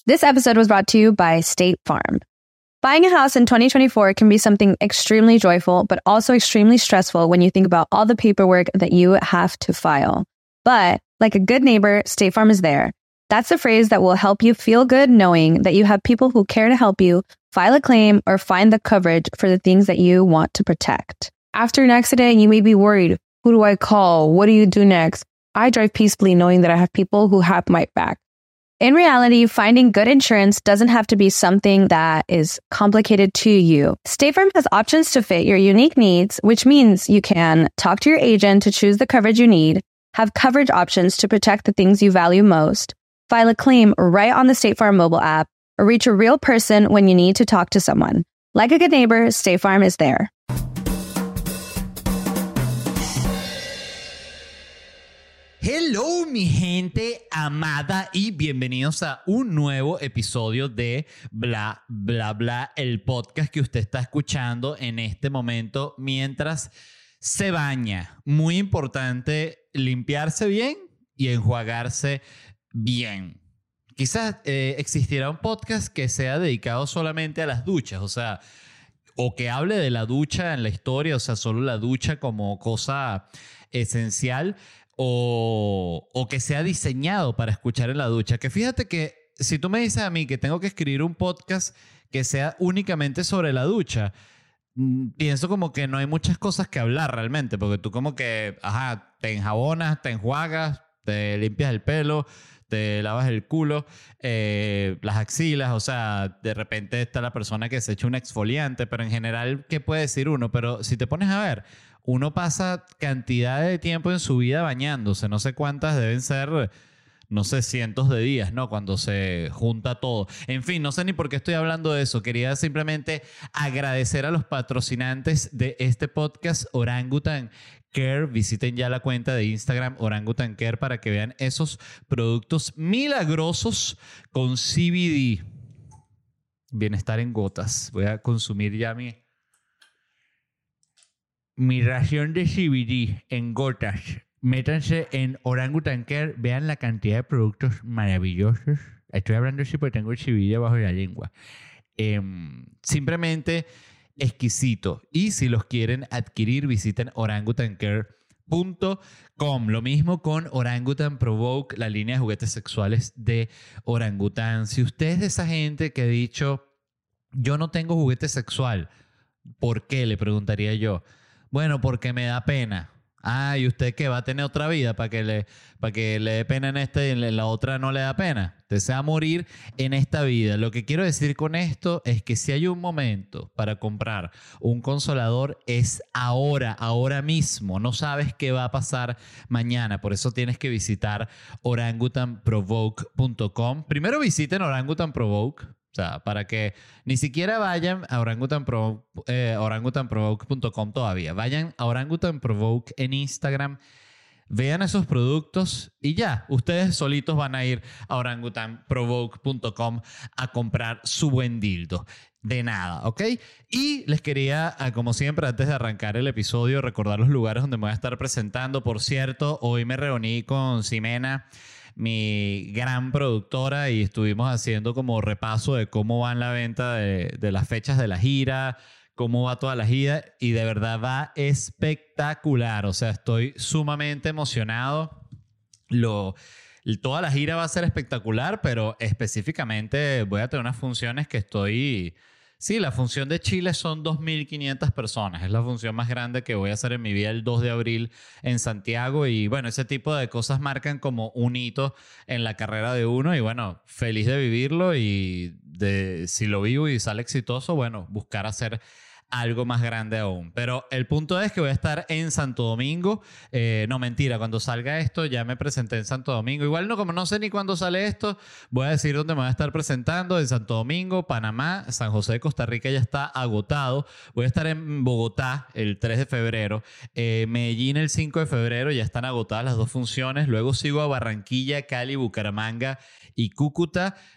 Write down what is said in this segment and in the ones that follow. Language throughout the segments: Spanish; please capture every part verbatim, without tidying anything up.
This episode was brought to you by State Farm. Buying a house in twenty twenty-four can be something extremely joyful, but also extremely stressful when you think about all the paperwork that you have to file. But like a good neighbor, State Farm is there. That's the phrase that will help you feel good knowing that you have people who care to help you file a claim or find the coverage for the things that you want to protect. After an accident, you may be worried. Who do I call? What do you do next? I drive peacefully knowing that I have people who have my back. In reality, finding good insurance doesn't have to be something that is complicated to you. State Farm has options to fit your unique needs, which means you can talk to your agent to choose the coverage you need, have coverage options to protect the things you value most, file a claim right on the State Farm mobile app, or reach a real person when you need to talk to someone. Like a good neighbor, State Farm is there. Hello, mi gente amada, y bienvenidos a un nuevo episodio de Bla, Bla, Bla, el podcast que usted está escuchando en este momento mientras se baña. Muy importante limpiarse bien y enjuagarse bien. Quizás eh, existiera un podcast que sea dedicado solamente a las duchas, o sea, o que hable de la ducha en la historia, o sea, solo la ducha como cosa esencial. O, o que sea diseñado para escuchar en la ducha. Que fíjate que si tú me dices a mí que tengo que escribir un podcast que sea únicamente sobre la ducha, mmm, pienso como que no hay muchas cosas que hablar realmente, porque tú como que, ajá, te enjabonas, te enjuagas, te limpias el pelo, te lavas el culo, eh, las axilas, o sea, de repente está la persona que se echa un exfoliante, pero en general, ¿qué puede decir uno? Pero si te pones a ver, uno pasa cantidad de tiempo en su vida bañándose, no sé cuántas deben ser, no sé, cientos de días, ¿no? Cuando se junta todo. En fin, no sé ni por qué estoy hablando de eso. Quería simplemente agradecer a los patrocinantes de este podcast, Orangutan Care. Visiten ya la cuenta de Instagram Orangutan Care para que vean esos productos milagrosos con C B D. Bienestar en gotas. Voy a consumir ya mi... Mi ración de C B D en gotas. Métanse en Orangutan Care. Vean la cantidad de productos maravillosos. Estoy hablando así porque tengo el C B D abajo de la lengua. Eh, simplemente exquisito. Y si los quieren adquirir, visiten orangutan care punto com. Lo mismo con Orangutan Provoke, la línea de juguetes sexuales de Orangutan. Si usted es de esa gente que ha dicho, yo no tengo juguete sexual, ¿por qué? Le preguntaría yo. Bueno, porque me da pena. Ah, ¿y usted qué? ¿Va a tener otra vida para que le, para que le dé pena en esta y en la otra no le da pena? Usted se va a morir en esta vida. Lo que quiero decir con esto es que si hay un momento para comprar un consolador, es ahora, ahora mismo. No sabes qué va a pasar mañana. Por eso tienes que visitar orangutan provoke punto com. Primero visiten Orangutan Provoke. O sea, para que ni siquiera vayan a Orangutan Provoke, eh, orangutan provoke punto com todavía. Vayan a Orangutan Provoke en Instagram, vean esos productos y ya, ustedes solitos van a ir a orangutan provoke punto com a comprar su buen dildo. De nada, ¿ok? Y les quería, como siempre, antes de arrancar el episodio, recordar los lugares donde me voy a estar presentando. Por cierto, hoy me reuní con Ximena, mi gran productora, y estuvimos haciendo como repaso de cómo va la venta de, de las fechas de la gira, cómo va toda la gira, y de verdad va espectacular. O sea, estoy sumamente emocionado. Lo, toda la gira va a ser espectacular, pero específicamente voy a tener unas funciones que estoy... Sí, la función de Chile son dos mil quinientas personas. Es la función más grande que voy a hacer en mi vida el dos de abril en Santiago. Y bueno, ese tipo de cosas marcan como un hito en la carrera de uno. Y bueno, feliz de vivirlo y de, si lo vivo y sale exitoso, bueno, buscar hacer algo más grande aún. Pero el punto es que voy a estar en Santo Domingo. Eh, no, mentira, cuando salga esto ya me presenté en Santo Domingo. Igual no, como no sé ni cuándo sale esto, voy a decir dónde me voy a estar presentando. En Santo Domingo, Panamá, San José de Costa Rica ya está agotado. Voy a estar en Bogotá el tres de febrero. Eh, Medellín el cinco de febrero, ya están agotadas las dos funciones. Luego sigo a Barranquilla, Cali, Bucaramanga y Cúcuta.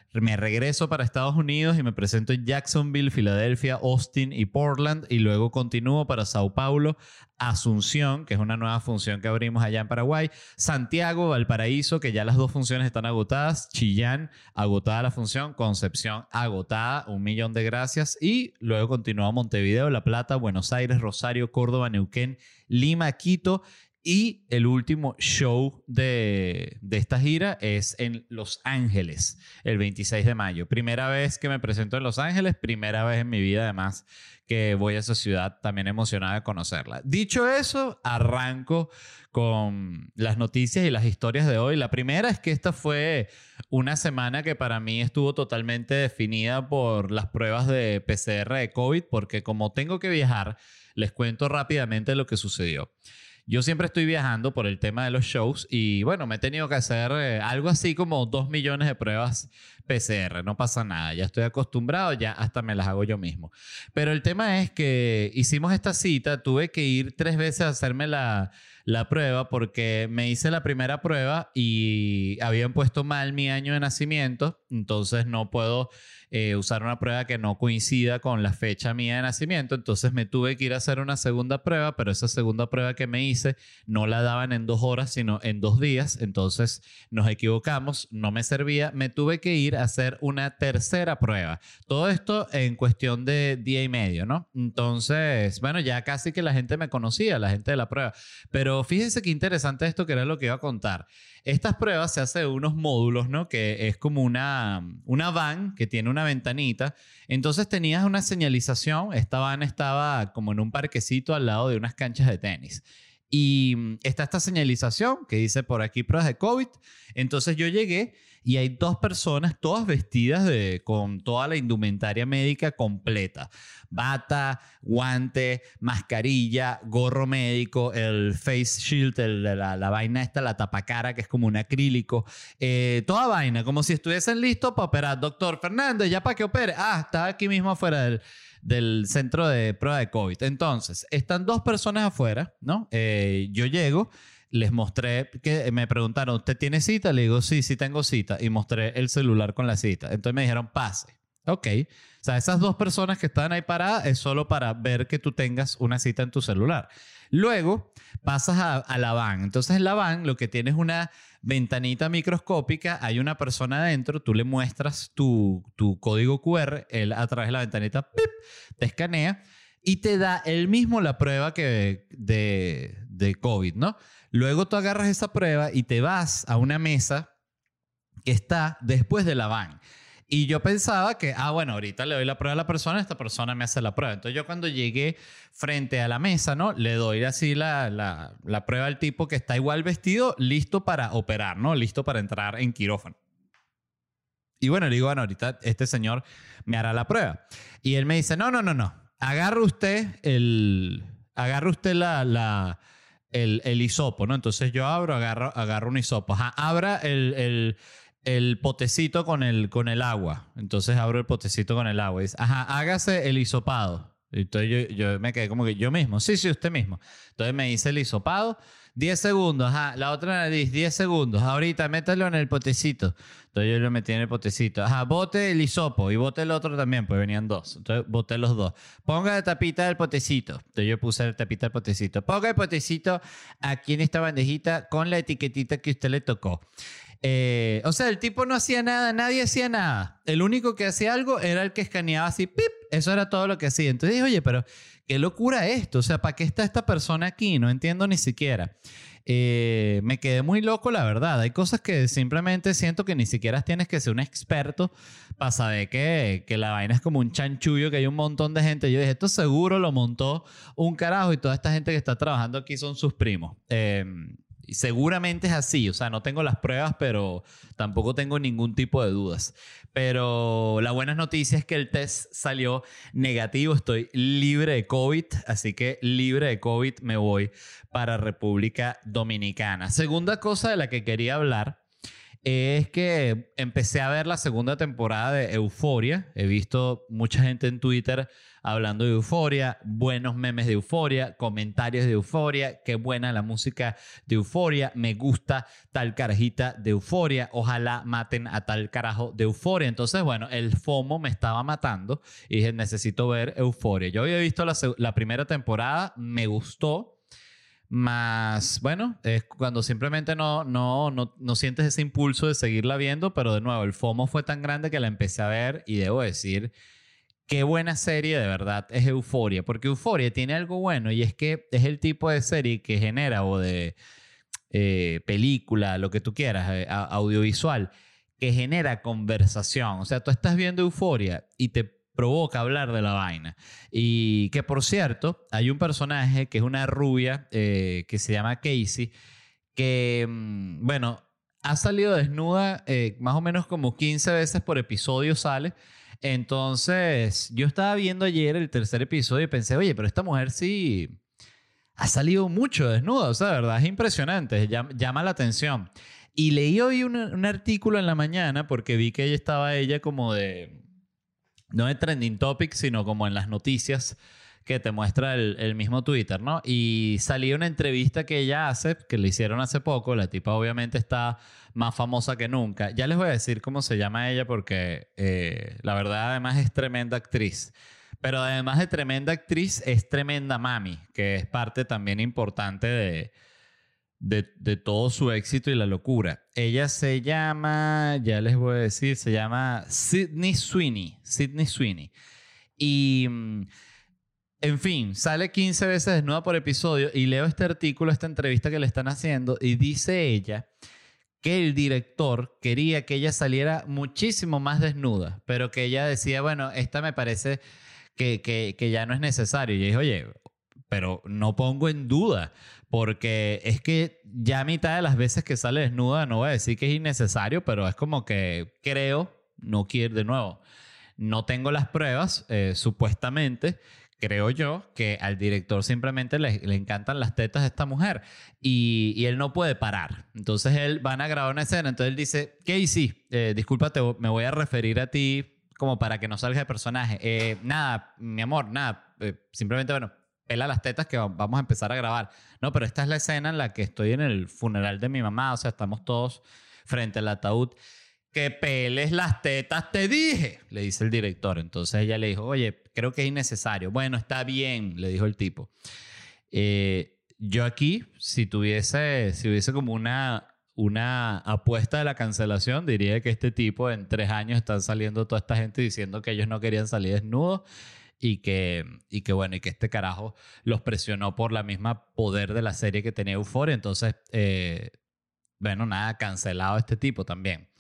me regreso para Estados Unidos y me presento en Jacksonville, Filadelfia, Austin y Portland, y luego continúo para Sao Paulo, Asunción, que es una nueva función que abrimos allá en Paraguay, Santiago, Valparaíso, que ya las dos funciones están agotadas, Chillán, agotada la función, Concepción, agotada, un millón de gracias, y luego continúa Montevideo, La Plata, Buenos Aires, Rosario, Córdoba, Neuquén, Lima, Quito. Y el último show de, de esta gira es en Los Ángeles, el veintiséis de mayo. Primera vez que me presento en Los Ángeles, primera vez en mi vida además que voy a esa ciudad, también emocionada de conocerla. Dicho eso, arranco con las noticias y las historias de hoy. La primera es que esta fue una semana que para mí estuvo totalmente definida por las pruebas de P C R de COVID, porque como tengo que viajar, les cuento rápidamente lo que sucedió. Yo siempre estoy viajando por el tema de los shows y bueno, me he tenido que hacer eh, algo así como dos millones de pruebas P C R. No pasa nada, ya estoy acostumbrado, ya hasta me las hago yo mismo. Pero el tema es que hicimos esta cita, tuve que ir tres veces a hacerme la, la prueba porque me hice la primera prueba y habían puesto mal mi año de nacimiento, entonces no puedo eh, usar una prueba que no coincida con la fecha mía de nacimiento, entonces me tuve que ir a hacer una segunda prueba, pero esa segunda prueba que me hice no la daban en dos horas, sino en dos días, entonces nos equivocamos, no me servía, me tuve que ir a hacer una tercera prueba. Todo esto en cuestión de día y medio, ¿no? Entonces, bueno, ya casi que la gente me conocía, la gente de la prueba, pero fíjense qué interesante esto que era lo que iba a contar. Estas pruebas se hacen de unos módulos, ¿no? Que es como una, una van que tiene una ventanita. Entonces tenías una señalización. Esta van estaba como en un parquecito al lado de unas canchas de tenis. Y está esta señalización que dice por aquí pruebas de COVID. Entonces yo llegué y hay dos personas todas vestidas de, con toda la indumentaria médica completa. Bata, guante, mascarilla, gorro médico, el face shield, el, la, la vaina esta, la tapacara que es como un acrílico. Eh, toda vaina, como si estuviesen listos para operar. Doctor Fernández, ¿ya para que opere? Ah, está aquí mismo afuera del... del centro de prueba de COVID. Entonces, están dos personas afuera, ¿no? Eh, yo llego, les mostré, que me preguntaron, ¿usted tiene cita? Le digo, sí, sí tengo cita. Y mostré el celular con la cita. Entonces me dijeron, pase. Ok. O sea, esas dos personas que están ahí paradas es solo para ver que tú tengas una cita en tu celular. Luego pasas a, a la van. Entonces en la van lo que tienes es una ventanita microscópica, hay una persona adentro, tú le muestras tu, tu código cu erre, él a través de la ventanita ¡pip!, te escanea y te da él mismo la prueba que de, de COVID, ¿no? Luego tú agarras esa prueba y te vas a una mesa que está después de la van. Y yo pensaba que, ah, bueno, ahorita le doy la prueba a la persona, esta persona me hace la prueba. Entonces yo cuando llegué frente a la mesa, ¿no? Le doy así la, la, la prueba al tipo que está igual vestido, listo para operar, ¿no? Listo para entrar en quirófano. Y bueno, le digo, bueno, ahorita este señor me hará la prueba. Y él me dice, no, no, no, no. Agarre usted el... Agarre usted la... la el, el hisopo, ¿no? Entonces yo abro, agarro, agarro un hisopo. Ajá, abra el... el el potecito con el, con el agua. Entonces abro el potecito con el agua y dice, ajá, hágase el hisopado. Entonces yo, yo me quedé como que yo mismo. Sí, sí, usted mismo. Entonces me hice el hisopado. diez segundos. Ajá, la otra nariz, diez segundos. Ahorita métalo en el potecito. Entonces yo lo metí en el potecito. Ajá, bote el hisopo y bote el otro también, pues venían dos. Entonces boté los dos. Ponga la tapita del potecito. Entonces yo puse la tapita del potecito. Ponga el potecito aquí en esta bandejita con la etiquetita que usted le tocó. Eh, o sea, el tipo no hacía nada, nadie hacía nada. El único que hacía algo era el que escaneaba así, ¡pip! Eso era todo lo que hacía. Entonces dije, oye, pero qué locura esto. O sea, ¿para qué está esta persona aquí? No entiendo ni siquiera. Eh, me quedé muy loco, la verdad. Hay cosas que simplemente siento que ni siquiera tienes que ser un experto para saber que, que la vaina es como un chanchullo, que hay un montón de gente. Yo dije, esto seguro lo montó un carajo y toda esta gente que está trabajando aquí son sus primos. Eh... Y seguramente es así, o sea, no tengo las pruebas, pero tampoco tengo ningún tipo de dudas. Pero la buena noticia es que el test salió negativo, estoy libre de COVID, así que libre de COVID me voy para República Dominicana. Segunda cosa de la que quería hablar es que empecé a ver la segunda temporada de Euphoria. He visto mucha gente en Twitter hablando de Euphoria, buenos memes de Euphoria, comentarios de Euphoria, qué buena la música de Euphoria, me gusta tal carajita de Euphoria, ojalá maten a tal carajo de Euphoria. Entonces, bueno, el FOMO me estaba matando y dije, necesito ver Euphoria. Yo había visto la, la primera temporada, me gustó. Más, bueno, es cuando simplemente no, no, no, no sientes ese impulso de seguirla viendo, pero de nuevo, el FOMO fue tan grande que la empecé a ver y debo decir, qué buena serie de verdad es Euphoria, porque Euphoria tiene algo bueno y es que es el tipo de serie que genera o de eh, película, lo que tú quieras, eh, audiovisual, que genera conversación. O sea, tú estás viendo Euphoria y te provoca hablar de la vaina. Y que, por cierto, hay un personaje que es una rubia eh, que se llama Casey, que, mmm, bueno, ha salido desnuda eh, más o menos como quince veces por episodio sale. Entonces, yo estaba viendo ayer el tercer episodio y pensé, oye, pero esta mujer sí ha salido mucho desnuda. O sea, de verdad es impresionante, llama, llama la atención. Y leí hoy un, un artículo en la mañana porque vi que ella estaba ella como de... no de trending topic, sino como en las noticias que te muestra el, el mismo Twitter, ¿no? Y salió una entrevista que ella hace, que le hicieron hace poco. La tipa obviamente está más famosa que nunca. Ya les voy a decir cómo se llama ella porque eh, la verdad además es tremenda actriz. Pero además de tremenda actriz, es tremenda mami, que es parte también importante de... De, de todo su éxito y la locura. Ella se llama, ya les voy a decir, se llama Sydney Sweeney. Sydney Sweeney. Y, en fin, sale quince veces desnuda por episodio y leo este artículo, esta entrevista que le están haciendo y dice ella que el director quería que ella saliera muchísimo más desnuda, pero que ella decía, bueno, esta me parece que, que, que ya no es necesario. Y yo dije, oye, pero no pongo en duda, porque es que ya a mitad de las veces que sale desnuda, no voy a decir que es innecesario, pero es como que creo, no quiero, de nuevo, no tengo las pruebas, eh, supuestamente, creo yo, que al director simplemente le, le encantan las tetas de esta mujer y, y él no puede parar. Entonces él van a grabar una escena, entonces él dice, Casey, eh, discúlpate, me voy a referir a ti como para que no salga de personaje. Eh, nada, mi amor, nada, eh, simplemente, bueno, pela las tetas que vamos a empezar a grabar. No, pero esta es la escena en la que estoy en el funeral de mi mamá, o sea, estamos todos frente al ataúd. Que peles las tetas, te dije, le dice el director. Entonces ella le dijo, oye, creo que es innecesario. Bueno, está bien, le dijo el tipo. Eh, yo aquí, si tuviese, si hubiese como una, una apuesta de la cancelación, diría que este tipo en tres años están saliendo toda esta gente diciendo que ellos no querían salir desnudos. Y que, y que bueno, y que este carajo los presionó por la misma poder de la serie que tenía Euphoria. Entonces, eh, bueno, nada, cancelado este tipo también.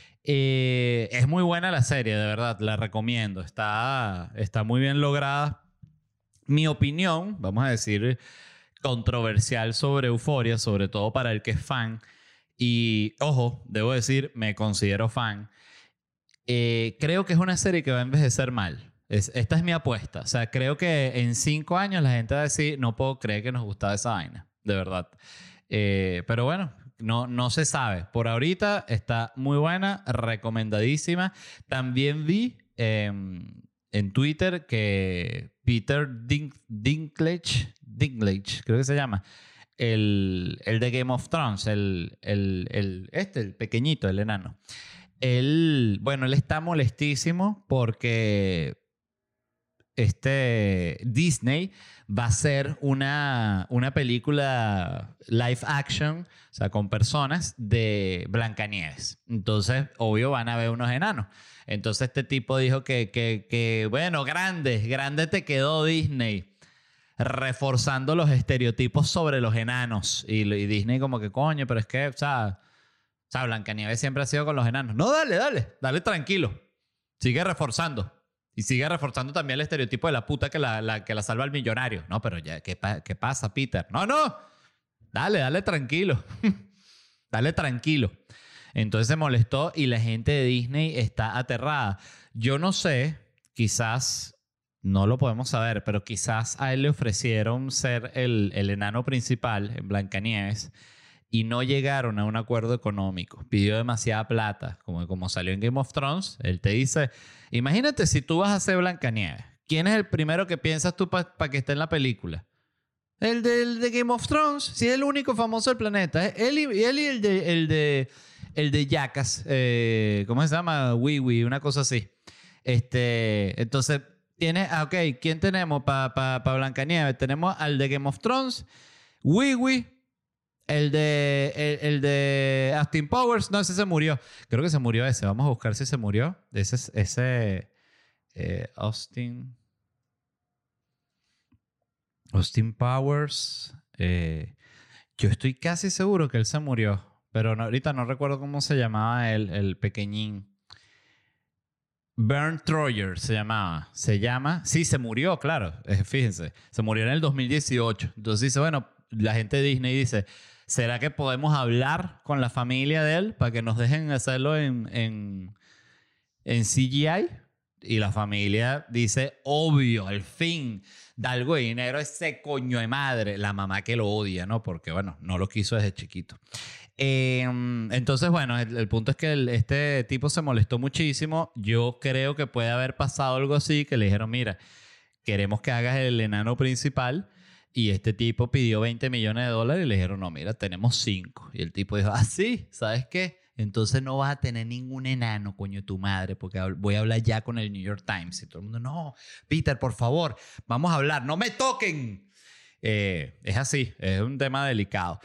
Eh, es muy buena la serie, de verdad, la recomiendo. Está, está muy bien lograda. Mi opinión, vamos a decir, controversial sobre Euphoria, sobre todo para el que es fan. Y, ojo, debo decir, me considero fan. Eh, creo que es una serie que va a envejecer mal. Es, esta es mi apuesta. O sea, creo que en cinco años la gente va a decir, no puedo creer que nos gustaba esa vaina. De verdad. Eh, pero bueno, no, no se sabe. Por ahorita está muy buena, recomendadísima. También vi eh, en Twitter que Peter Dink, Dinklage, Dinklage, creo que se llama, el, el de Game of Thrones, el, el, el, este, el pequeñito, el enano. Él, bueno, él está molestísimo porque este Disney va a hacer una, una película live action, o sea, con personas de Blancanieves. Entonces, obvio, van a ver unos enanos. Entonces, este tipo dijo que, que, que bueno, grande, grande te quedó Disney, reforzando los estereotipos sobre los enanos. Y, y Disney como que, coño, pero es que, o sea, o sea, Blancanieves siempre ha sido con los enanos. No, dale, dale, dale tranquilo. Sigue reforzando. Y sigue reforzando también el estereotipo de la puta que la, la, que la salva al millonario. No, pero ya, ¿qué, qué pasa, Peter? No, no. Dale, dale tranquilo. Dale tranquilo. Entonces se molestó y la gente de Disney está aterrada. Yo no sé, quizás, no lo podemos saber, pero quizás a él le ofrecieron ser el, el enano principal en Blancanieves y no llegaron a un acuerdo económico. Pidió demasiada plata, como, como salió en Game of Thrones. Él te dice, imagínate si tú vas a ser Blancanieves. ¿Quién es el primero que piensas tú para pa que esté en la película? El de, el de Game of Thrones. Si es el único famoso del planeta. Él y, él y el de, el de, el de Jackass. Eh, ¿Cómo se llama? Wee Wee, una cosa así. Este, entonces, tiene, ah, ok, ¿quién tenemos para pa, pa Blancanieves? Tenemos al de Game of Thrones, Wee Wee, el de, el, el de Austin Powers. No, ese se murió. Creo que se murió ese. Vamos a buscar si se murió. Ese, ese eh, Austin... Austin Powers. Eh, yo estoy casi seguro que él se murió. Pero no, ahorita no recuerdo cómo se llamaba el, el pequeñín. Bernd Troyer se llamaba. Se llama. Sí, se murió, claro. Eh, fíjense. Se murió en el dos mil dieciocho. Entonces dice, bueno, la gente de Disney dice, ¿será que podemos hablar con la familia de él para que nos dejen hacerlo en, en, en C G I? Y la familia dice, obvio, al fin, da algo de dinero a ese coño de madre. La mamá que lo odia, ¿no? Porque, bueno, no lo quiso desde chiquito. Eh, entonces, bueno, el, el punto es que el, este tipo se molestó muchísimo. Yo creo que puede haber pasado algo así, que le dijeron, mira, queremos que hagas el enano principal. Y este tipo pidió veinte millones de dólares y le dijeron, no, mira, tenemos cinco. Y el tipo dijo, ah, sí, ¿sabes qué? Entonces no vas a tener ningún enano, coño, tu madre, porque voy a hablar ya con el New York Times. Y todo el mundo, no, Peter, por favor, vamos a hablar, no me toquen. Eh, es así, es un tema delicado.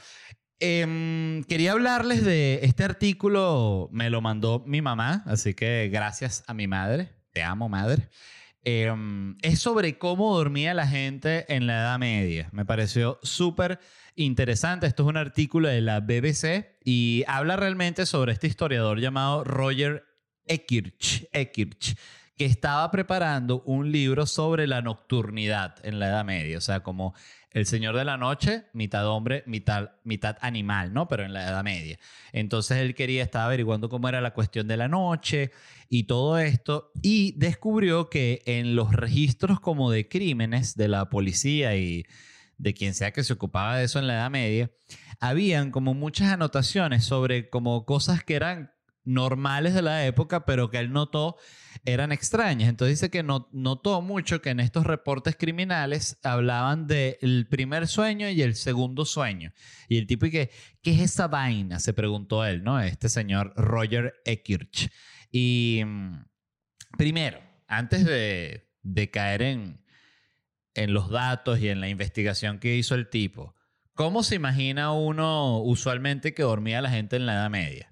Eh, quería hablarles de este artículo, me lo mandó mi mamá, así que gracias a mi madre, te amo, madre. Eh, es sobre cómo dormía la gente en la Edad Media. Me pareció súper interesante. Esto es un artículo de la B B C y habla realmente sobre este historiador llamado Roger Ekirch, Ekirch, que estaba preparando un libro sobre la nocturnidad en la Edad Media. O sea, como el Señor de la Noche, mitad hombre, mitad, mitad animal, ¿no? Pero en la Edad Media. Entonces él quería, estaba averiguando cómo era la cuestión de la noche y todo esto, y descubrió que en los registros como de crímenes de la policía y de quien sea que se ocupaba de eso en la Edad Media, habían como muchas anotaciones sobre como cosas que eran normales de la época, pero que él notó eran extrañas. Entonces dice que no, notó mucho que en estos reportes criminales hablaban del primer sueño y el segundo sueño. Y el tipo, y que, ¿qué es esa vaina? Se preguntó él, ¿no? Este señor Roger Ekirch. Y primero, antes de, de caer en, en los datos y en la investigación que hizo el tipo, ¿cómo se imagina uno usualmente que dormía la gente en la Edad Media?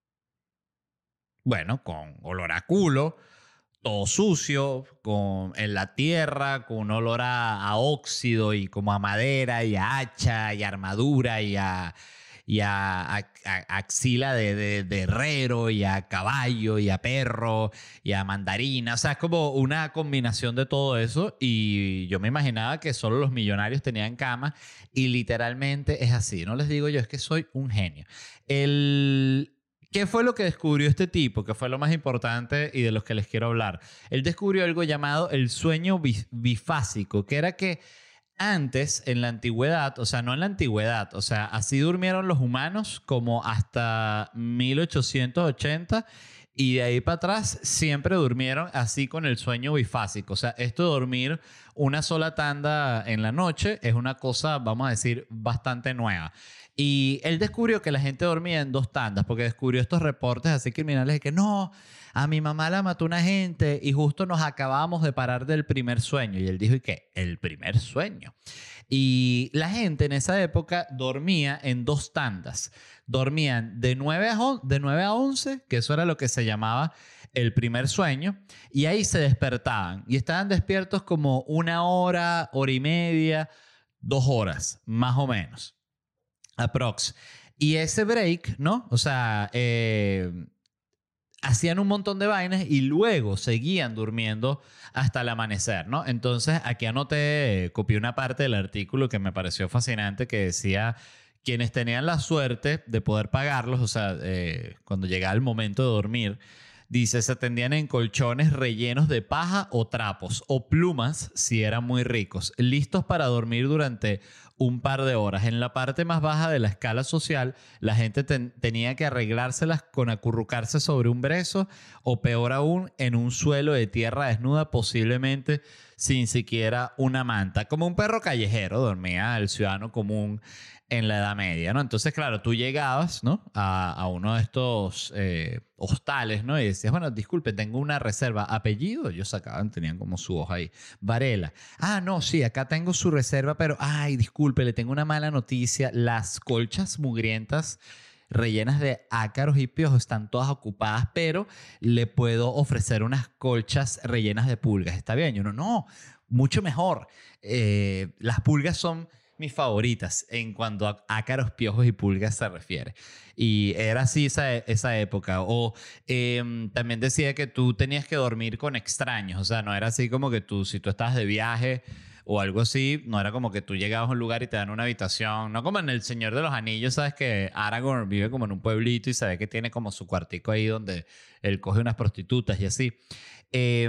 Bueno, con olor a culo, todo sucio, con, en la tierra, con un olor a, a óxido y como a madera y a hacha y a armadura y a, y a, a, a axila de, de, de herrero y a caballo y a perro y a mandarina. O sea, es como una combinación de todo eso y yo me imaginaba que solo los millonarios tenían cama y literalmente es así. No les digo yo, es que soy un genio. El... ¿Qué fue lo que descubrió este tipo? Que fue lo más importante y de los que les quiero hablar. Él descubrió algo llamado el sueño bifásico, que era que antes, en la antigüedad, o sea, no en la antigüedad, o sea, así durmieron los humanos como hasta mil ochocientos ochenta y de ahí para atrás siempre durmieron así con el sueño bifásico. O sea, esto de dormir una sola tanda en la noche es una cosa, vamos a decir, bastante nueva. Y él descubrió que la gente dormía en dos tandas, porque descubrió estos reportes así criminales de que no, a mi mamá la mató una gente y justo nos acabamos de parar del primer sueño. Y él dijo, ¿y qué? El primer sueño. Y la gente en esa época dormía en dos tandas. Dormían de nueve a once, que eso era lo que se llamaba el primer sueño, y ahí se despertaban. Y estaban despiertos como una hora, hora y media, dos horas, más o menos. Aprox. Y ese break, ¿no? O sea, eh, hacían un montón de vainas y luego seguían durmiendo hasta el amanecer, ¿no? Entonces, aquí anoté, copié una parte del artículo que me pareció fascinante que decía quienes tenían la suerte de poder pagarlos, o sea, eh, cuando llegaba el momento de dormir, dice, se tendían en colchones rellenos de paja o trapos o plumas si eran muy ricos, listos para dormir durante un par de horas. En la parte más baja de la escala social, la gente ten- tenía que arreglárselas con acurrucarse sobre un brezo o peor aún, en un suelo de tierra desnuda, posiblemente sin siquiera una manta. Como un perro callejero dormía el ciudadano común en la Edad Media, ¿no? Entonces, claro, tú llegabas, ¿no? A, a uno de estos eh, hostales, ¿no? Y decías, bueno, disculpe, tengo una reserva. ¿Apellido? Ellos sacaban, tenían como su hoja ahí. Varela. Ah, no, sí, acá tengo su reserva, pero, ay, disculpe, le tengo una mala noticia. Las colchas mugrientas rellenas de ácaros y piojos están todas ocupadas, pero le puedo ofrecer unas colchas rellenas de pulgas. ¿Está bien? Y uno, no, mucho mejor. Eh, las pulgas son mis favoritas en cuanto a ácaros, piojos y pulgas se refiere. Y era así esa, esa época. O eh, también decía que tú tenías que dormir con extraños. O sea, no era así como que tú, si tú estabas de viaje o algo así, no era como que tú llegabas a un lugar y te dan una habitación. No como en El Señor de los Anillos, ¿sabes? Que Aragorn vive como en un pueblito y se ve que tiene como su cuartico ahí donde él coge unas prostitutas y así. Eh,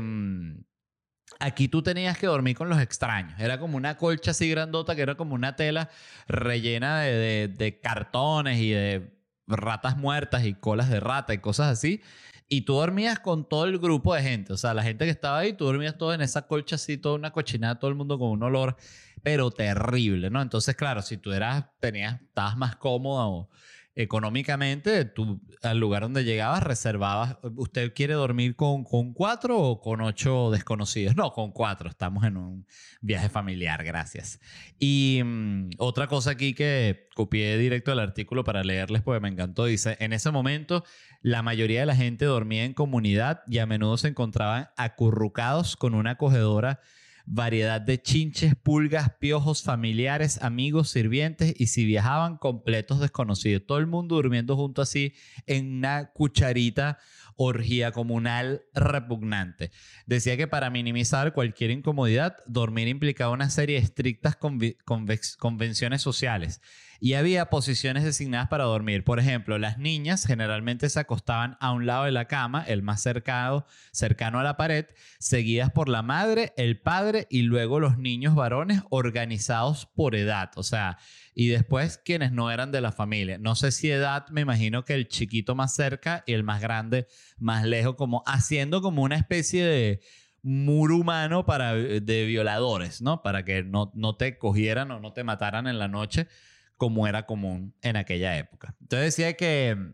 Aquí tú tenías que dormir con los extraños. Era como una colcha así grandota que era como una tela rellena de, de, de cartones y de ratas muertas y colas de rata y cosas así. Y tú dormías con todo el grupo de gente. O sea, la gente que estaba ahí, tú dormías todo en esa colcha así, toda una cochinada, todo el mundo con un olor, pero terrible, ¿no? Entonces, claro, si tú eras, tenías, estabas más cómodo económicamente, tú al lugar donde llegabas reservabas, ¿usted quiere dormir con, con cuatro o con ocho desconocidos? No, con cuatro, estamos en un viaje familiar, gracias. Y mmm, otra cosa aquí que copié directo del artículo para leerles porque me encantó, dice, en ese momento la mayoría de la gente dormía en comunidad y a menudo se encontraban acurrucados con una acogedora variedad de chinches, pulgas, piojos, familiares, amigos, sirvientes y si viajaban, completos desconocidos. Todo el mundo durmiendo junto así en una cucharita orgía comunal repugnante. Decía que para minimizar cualquier incomodidad, dormir implicaba una serie de estrictas convi- convex- convenciones sociales. Y había posiciones designadas para dormir. Por ejemplo, las niñas generalmente se acostaban a un lado de la cama, el más cercano, cercano a la pared, seguidas por la madre, el padre y luego los niños varones organizados por edad. O sea, y después quienes no eran de la familia. No sé si edad, me imagino que el chiquito más cerca y el más grande más lejos, como haciendo como una especie de muro humano para, de violadores, ¿no? Para que no, no te cogieran o no te mataran en la noche, como era común en aquella época. Entonces decía que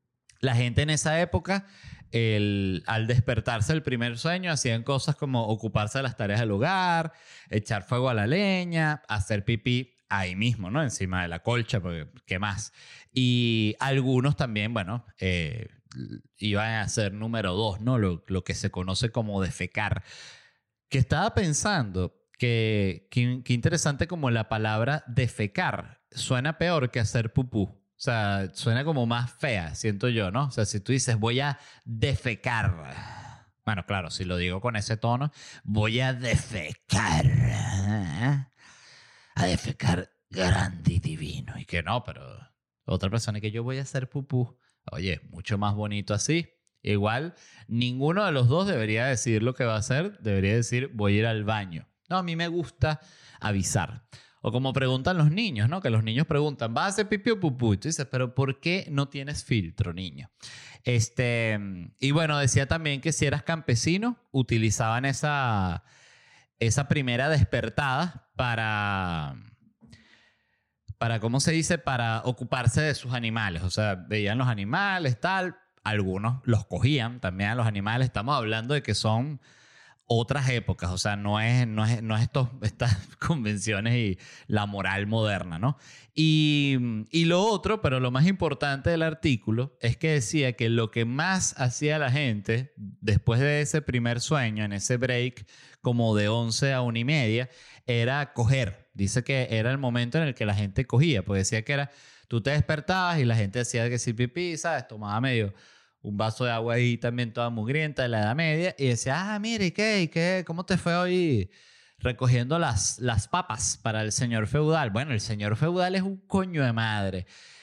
la gente en esa época, el, al despertarse el primer sueño, hacían cosas como ocuparse de las tareas del hogar, echar fuego a la leña, hacer pipí ahí mismo, ¿no? Encima de la colcha, porque ¿qué más? Y algunos también, bueno, eh, iban a ser número dos, ¿no? Lo, lo que se conoce como defecar. Que estaba pensando que, que, que interesante como la palabra defecar suena peor que hacer pupú. O sea, suena como más fea, siento yo, ¿no? O sea, si tú dices voy a defecar. Bueno, claro, si lo digo con ese tono, voy a defecar. A defecar grande y divino. Y que no, pero otra persona que yo voy a hacer pupú. Oye, mucho más bonito así. Igual, ninguno de los dos debería decir lo que va a hacer. Debería decir, voy a ir al baño. No, a mí me gusta avisar. O como preguntan los niños, ¿no? Que los niños preguntan, ¿vas a hacer pipí o pupú? Y tú dices, pero ¿por qué no tienes filtro, niño? Este, y bueno, decía también que si eras campesino, utilizaban esa, esa primera despertada para... para, ¿cómo se dice? Para ocuparse de sus animales. O sea, veían los animales, tal. Algunos los cogían también a los animales. Estamos hablando de que son otras épocas. O sea, no es, no es, no es estos, estas convenciones y la moral moderna, ¿no? Y, y lo otro, pero lo más importante del artículo, es que decía que lo que más hacía la gente después de ese primer sueño, en ese break como de once a una y media, era coger. Dice que era el momento en el que la gente cogía, porque decía que era, tú te despertabas y la gente decía que sí pipí, ¿sabes? Tomaba medio un vaso de agua ahí también toda mugrienta de la Edad Media y decía, ah, mire, ¿qué? ¿Qué? ¿Cómo te fue hoy recogiendo las, las papas para el señor feudal? Bueno, el señor feudal es un coño de madre.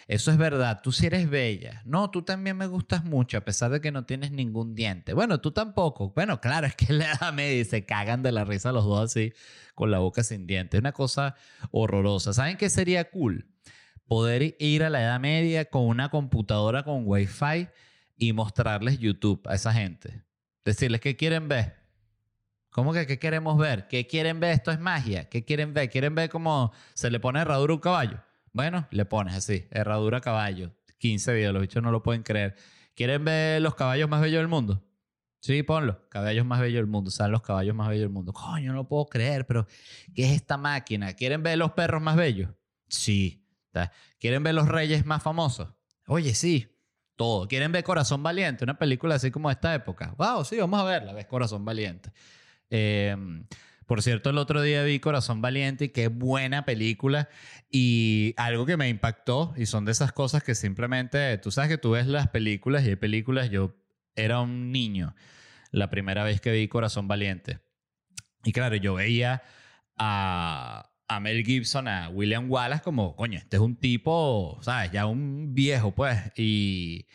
Eso es verdad, tú sí eres bella. No, tú también me gustas mucho, a pesar de que no tienes ningún diente. Bueno, tú tampoco. Bueno, claro, es que la edad media y se cagan de la risa los dos así, con la boca sin dientes. Es una cosa horrorosa. ¿Saben qué sería cool? Poder ir a la edad media con una computadora con Wi-Fi y mostrarles YouTube a esa gente. Decirles, ¿qué quieren ver? ¿Cómo que qué queremos ver? ¿Qué quieren ver? Esto es magia. ¿Qué quieren ver? ¿Quieren ver cómo se le pone herradura a un caballo? Bueno, le pones así, herradura a caballo. quince videos, los bichos no lo pueden creer. ¿Quieren ver los caballos más bellos del mundo? Sí, ponlo. Caballos más bellos del mundo. Salen los caballos más bellos del mundo. Coño, no lo puedo creer, pero ¿qué es esta máquina? ¿Quieren ver los perros más bellos? Sí. ¿Quieren ver los reyes más famosos? Oye, sí. Todo. ¿Quieren ver Corazón Valiente? Una película así como de esta época. Wow, sí, vamos a verla. ¿Ves Corazón Valiente? Eh, por cierto, el otro día vi Corazón Valiente y qué buena película. Y algo que me impactó, y son de esas cosas que simplemente, tú sabes que tú ves las películas y hay películas, yo era un niño la primera vez que vi Corazón Valiente. Y claro, yo veía a, a Mel Gibson, a William Wallace como, coño, este es un tipo, ¿sabes? Ya un viejo, pues. Y...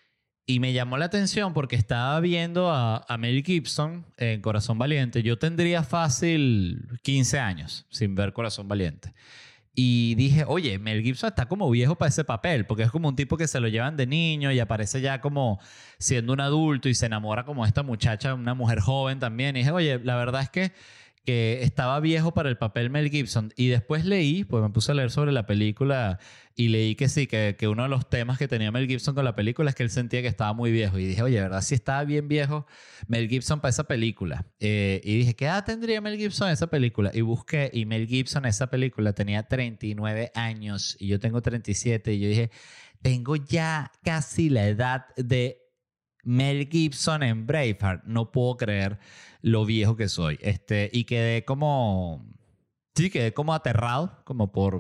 Y me llamó la atención porque estaba viendo a, a Mel Gibson en Corazón Valiente. Yo tendría fácil quince años sin ver Corazón Valiente. Y dije, oye, Mel Gibson está como viejo para ese papel, porque es como un tipo que se lo llevan de niño y aparece ya como siendo un adulto y se enamora como esta muchacha, una mujer joven también. Y dije, oye, la verdad es que que estaba viejo para el papel Mel Gibson. Y después leí, pues me puse a leer sobre la película y leí que sí, que, que uno de los temas que tenía Mel Gibson con la película es que él sentía que estaba muy viejo. Y dije, oye, ¿verdad? Sí estaba bien viejo Mel Gibson para esa película. Eh, y dije, ¿qué edad tendría Mel Gibson en esa película? Y busqué, y Mel Gibson en esa película tenía treinta y nueve años y yo tengo treinta y siete. Y yo dije, tengo ya casi la edad de Mel Gibson en Braveheart. No puedo creer lo viejo que soy. Este, y quedé como... Sí, quedé como aterrado, como por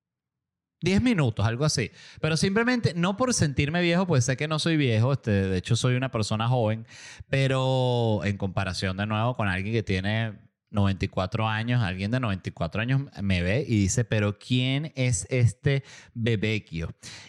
diez minutos, algo así. Pero simplemente, no por sentirme viejo, pues sé que no soy viejo. Este, de hecho, soy una persona joven. Pero en comparación de nuevo con alguien que tiene noventa y cuatro años, alguien de noventa y cuatro años me ve y dice, pero ¿quién es este bebequio?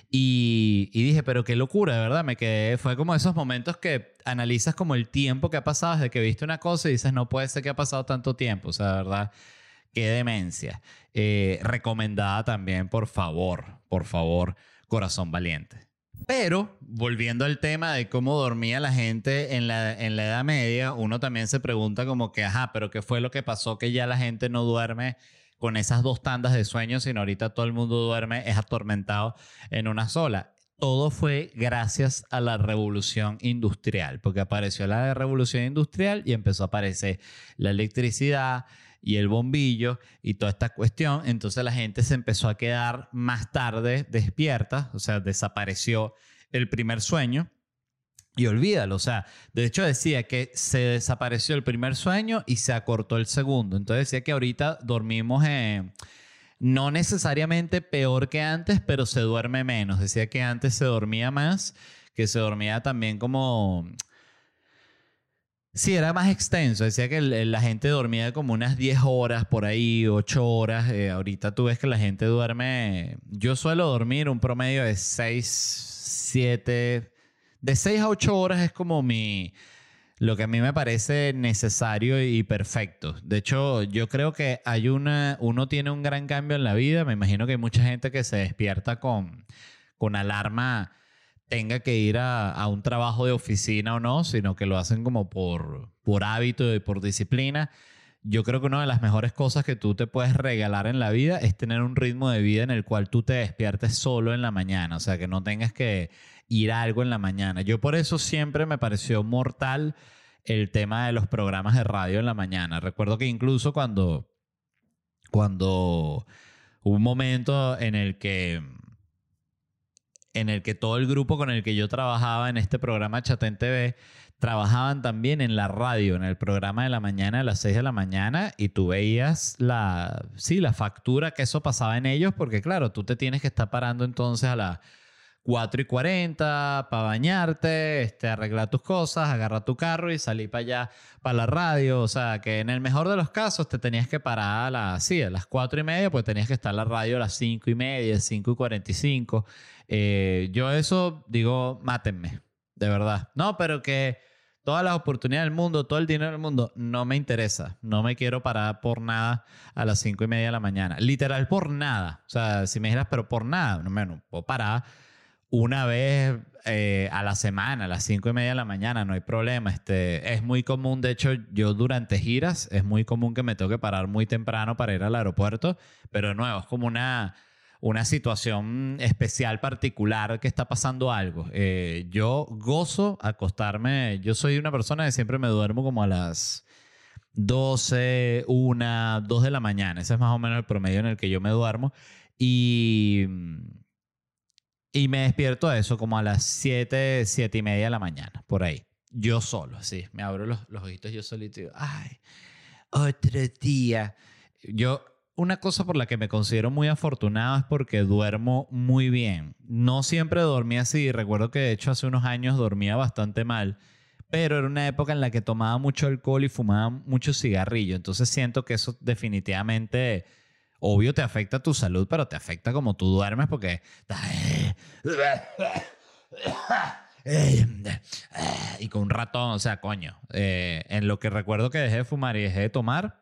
Y, y dije, pero qué locura, de verdad, me quedé, fue como esos momentos que analizas como el tiempo que ha pasado desde que viste una cosa y dices, no puede ser que ha pasado tanto tiempo, o sea, de verdad, qué demencia. Eh, recomendada también, por favor, por favor, Corazón Valiente. Pero, volviendo al tema de cómo dormía la gente en la, en la Edad Media, uno también se pregunta como que, ajá, pero ¿qué fue lo que pasó que ya la gente no duerme con esas dos tandas de sueño, sino ahorita todo el mundo duerme, es atormentado en una sola? Todo fue gracias a la revolución industrial, porque apareció la revolución industrial y empezó a aparecer la electricidad y el bombillo y toda esta cuestión. Entonces la gente se empezó a quedar más tarde despierta, o sea, desapareció el primer sueño y olvídalo. O sea, de hecho decía que se desapareció el primer sueño y se acortó el segundo. Entonces decía que ahorita dormimos en... no necesariamente peor que antes, pero se duerme menos. Decía que antes se dormía más, que se dormía también como... Sí, era más extenso. Decía que el, la gente dormía como unas diez horas por ahí, ocho horas. Eh, ahorita tú ves que la gente duerme... Yo suelo dormir un promedio de seis, siete... De seis a ocho horas es como mi... Lo que a mí me parece necesario y perfecto. De hecho, yo creo que hay una... Uno tiene un gran cambio en la vida. Me imagino que hay mucha gente que se despierta con, con alarma... tenga que ir a, a un trabajo de oficina o no, sino que lo hacen como por, por hábito y por disciplina. Yo creo que una de las mejores cosas que tú te puedes regalar en la vida es tener un ritmo de vida en el cual tú te despiertes solo en la mañana, o sea, que no tengas que ir a algo en la mañana. Yo por eso siempre me pareció mortal el tema de los programas de radio en la mañana. Recuerdo que incluso cuando, cuando hubo un momento en el que... en el que todo el grupo con el que yo trabajaba en este programa Chatén T V trabajaban también en la radio, en el programa de la mañana a las seis de la mañana, y tú veías la, sí, la factura que eso pasaba en ellos, porque claro, tú te tienes que estar parando entonces a las cuatro y cuarenta para bañarte, este, arreglar tus cosas, agarrar tu carro y salir para allá, para la radio. O sea, que en el mejor de los casos te tenías que parar a las, sí, a las cuatro y media, pues tenías que estar en la radio a las cinco y media, cinco y cuarenta y cinco. Eh, yo eso digo, mátenme, de verdad. No, pero que todas las oportunidades del mundo, todo el dinero del mundo, no me interesa. No me quiero parar por nada a las cinco y media de la mañana. Literal, por nada. O sea, si me dijeras, pero por nada, no, me, no puedo parar una vez eh, a la semana, a las cinco y media de la mañana, no hay problema. Este, es muy común, de hecho, yo durante giras, es muy común que me tengo que parar muy temprano para ir al aeropuerto, pero de nuevo, es como una, una situación especial, particular, que está pasando algo. Eh, yo gozo acostarme, yo soy una persona que siempre me duermo como a las doce, una, dos de la mañana. Ese es más o menos el promedio en el que yo me duermo. Y... Y me despierto a eso como a las siete, siete y media de la mañana, por ahí. Yo solo, así. Me abro los, los ojitos yo solito y digo, ay, otro día. Yo, una cosa por la que me considero muy afortunado es porque duermo muy bien. No siempre dormí así. Recuerdo que de hecho hace unos años dormía bastante mal. Pero era una época en la que tomaba mucho alcohol y fumaba mucho cigarrillo. Entonces siento que eso definitivamente... Obvio te afecta tu salud, pero te afecta como tú duermes porque... Y con un ratón, o sea, coño. Eh, en lo que recuerdo que dejé de fumar y dejé de tomar,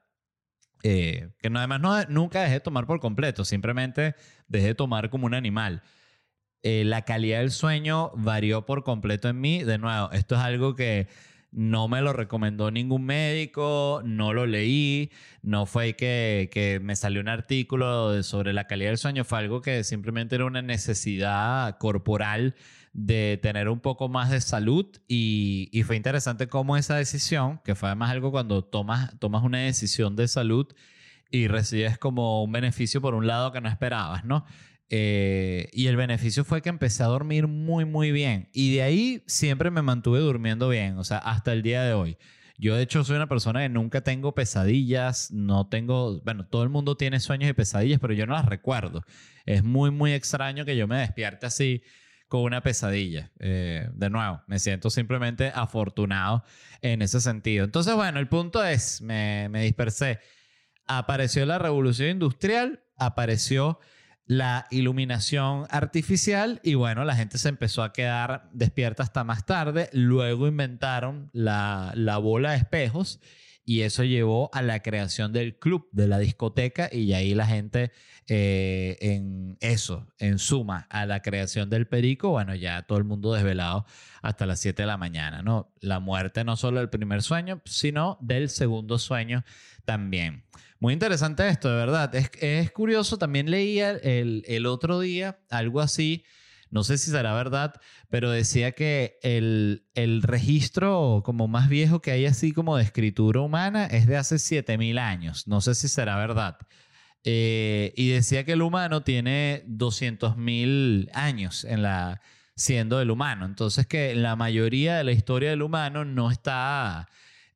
eh, que no, además no, nunca dejé de tomar por completo, simplemente dejé de tomar como un animal. Eh, la calidad del sueño varió por completo en mí. De nuevo, esto es algo que... No me lo recomendó ningún médico, no lo leí, no fue que, que me salió un artículo sobre la calidad del sueño, fue algo que simplemente era una necesidad corporal de tener un poco más de salud y, y fue interesante cómo esa decisión, que fue además algo cuando tomas, tomas una decisión de salud y recibes como un beneficio por un lado que no esperabas, ¿no? Eh, y el beneficio fue que empecé a dormir muy, muy bien. Y de ahí siempre me mantuve durmiendo bien, o sea, hasta el día de hoy. Yo, de hecho, soy una persona que nunca tengo pesadillas, no tengo... Bueno, todo el mundo tiene sueños y pesadillas, pero yo no las recuerdo. Es muy, muy extraño que yo me despierte así con una pesadilla. Eh, de nuevo, me siento simplemente afortunado en ese sentido. Entonces, bueno, el punto es, me, me dispersé. Apareció la revolución industrial, apareció... la iluminación artificial y bueno, la gente se empezó a quedar despierta hasta más tarde. Luego inventaron la, la bola de espejos y eso llevó a la creación del club, de la discoteca y ahí la gente eh, en eso, en suma, a la creación del perico, bueno, ya todo el mundo desvelado hasta las siete de la mañana, ¿no? La muerte no solo del primer sueño, sino del segundo sueño también. Muy interesante esto, de verdad. Es, es curioso, también leía el, el otro día algo así, no sé si será verdad, pero decía que el, el registro como más viejo que hay así como de escritura humana es de hace siete mil años. No sé si será verdad. Eh, y decía que el humano tiene doscientos mil años en la, siendo el humano. Entonces que la mayoría de la historia del humano no está...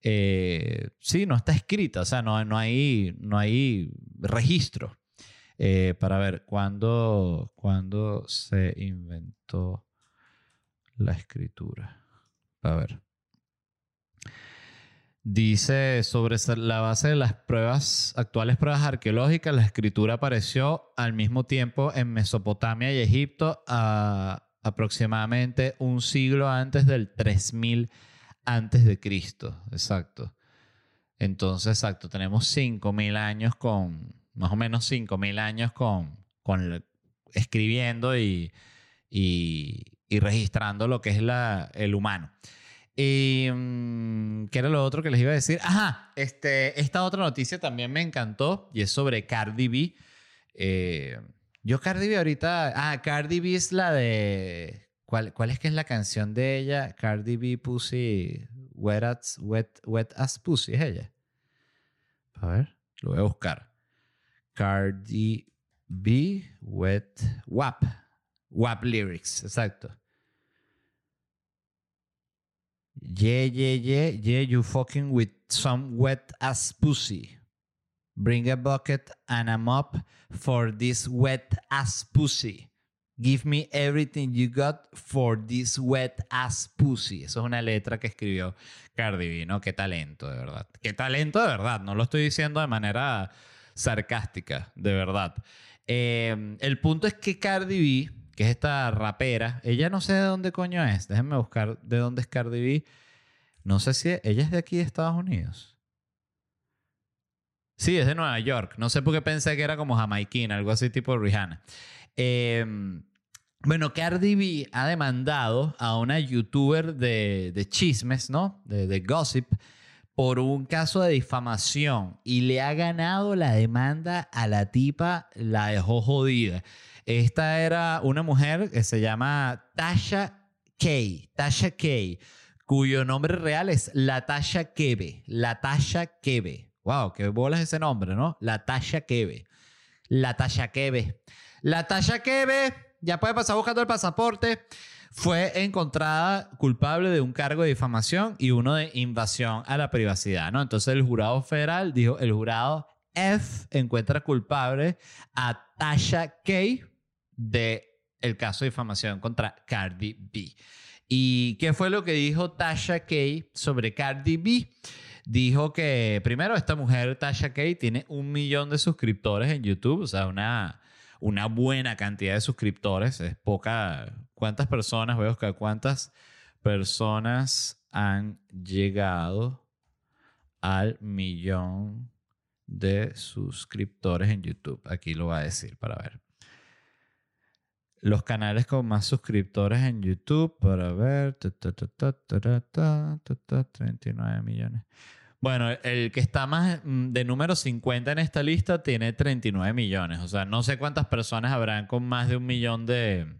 Eh, sí, no está escrita, o sea, no, no, hay, no hay registro eh, para ver cuándo, cuándo se inventó la escritura. A ver. Dice, sobre la base de las pruebas, actuales pruebas arqueológicas, la escritura apareció al mismo tiempo en Mesopotamia y Egipto a aproximadamente un siglo antes del tres mil antes de Cristo, exacto. Entonces, exacto, tenemos cinco mil años con, más o menos cinco mil años con, con escribiendo y, y, y registrando lo que es la, el humano. Y, ¿qué era lo otro que les iba a decir? Ajá, este, esta otra noticia también me encantó y es sobre Cardi B. Eh, yo Cardi B ahorita... Ah, Cardi B es la de... ¿Cuál, ¿Cuál es que es la canción de ella? Cardi B Pussy, Wet as, wet, wet as Pussy, ¿es ella? A ver, lo voy a buscar. Cardi B, Wet, W A P. W A P Lyrics, exacto. Yeah, yeah, yeah, yeah, you fucking with some wet ass pussy. Bring a bucket and a mop for this wet ass pussy. Give me everything you got for this wet ass pussy. Eso es una letra que escribió Cardi B, ¿no? Qué talento, de verdad. Qué talento, de verdad. No lo estoy diciendo de manera sarcástica, de verdad. Eh, el punto es que Cardi B, que es esta rapera, ella no sé de dónde coño es. Déjenme buscar de dónde es Cardi B. No sé si ella es de aquí de Estados Unidos. Sí, es de Nueva York. No sé por qué pensé que era como jamaiquina, algo así tipo Rihanna. Eh, bueno, Cardi B ha demandado a una youtuber de, de chismes, ¿no? De, de gossip, por un caso de difamación. Y le ha ganado la demanda a la tipa, la dejó jodida. Esta era una mujer que se llama Tasha K. Tasha K, cuyo nombre real es Latasha Kebe. Latasha Kebe. Wow, qué bola es ese nombre, ¿no? Latasha Kebe. Latasha Kebe. Latasha Kebe, ya puede pasar buscando el pasaporte, fue encontrada culpable de un cargo de difamación y uno de invasión a la privacidad, ¿no? Entonces el jurado federal dijo, el jurado F encuentra culpable a Tasha K de el caso de difamación contra Cardi B. ¿Y qué fue lo que dijo Tasha K sobre Cardi B? Dijo que, primero, esta mujer, Tasha K, tiene un millón de suscriptores en YouTube. O sea, una, una buena cantidad de suscriptores. Es poca. ¿Cuántas personas, voy a buscar, cuántas personas han llegado al millón de suscriptores en YouTube? Aquí lo va a decir para ver. Los canales con más suscriptores en YouTube, para ver, treinta y nueve millones. Bueno, el que está más de número cincuenta en esta lista tiene treinta y nueve millones. O sea, no sé cuántas personas habrán con más de un millón de,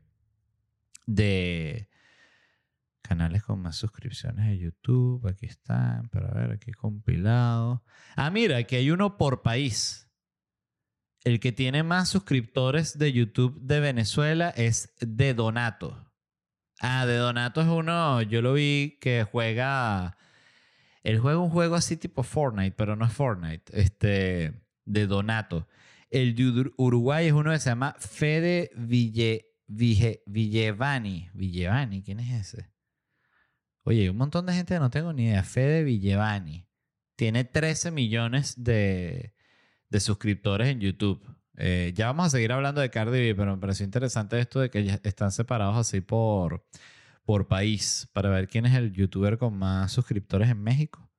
de canales con más suscripciones de YouTube. Aquí están, para ver, aquí compilado. Ah, mira, aquí hay uno por país. El que tiene más suscriptores de YouTube de Venezuela es De Donato. Ah, De Donato es uno, yo lo vi que juega... Él juega un juego así tipo Fortnite, pero no es Fortnite. Este, De Donato. El de Uruguay es uno que se llama Fede Ville, Ville, Villevani. Villevani, ¿quién es ese? Oye, hay un montón de gente que no tengo ni idea. Fede Villevani. Tiene trece millones de... de suscriptores en YouTube. Eh, ya vamos a seguir hablando de Cardi B, pero me pareció interesante esto de que ya están separados así por, por país, para ver quién es el youtuber con más suscriptores en México.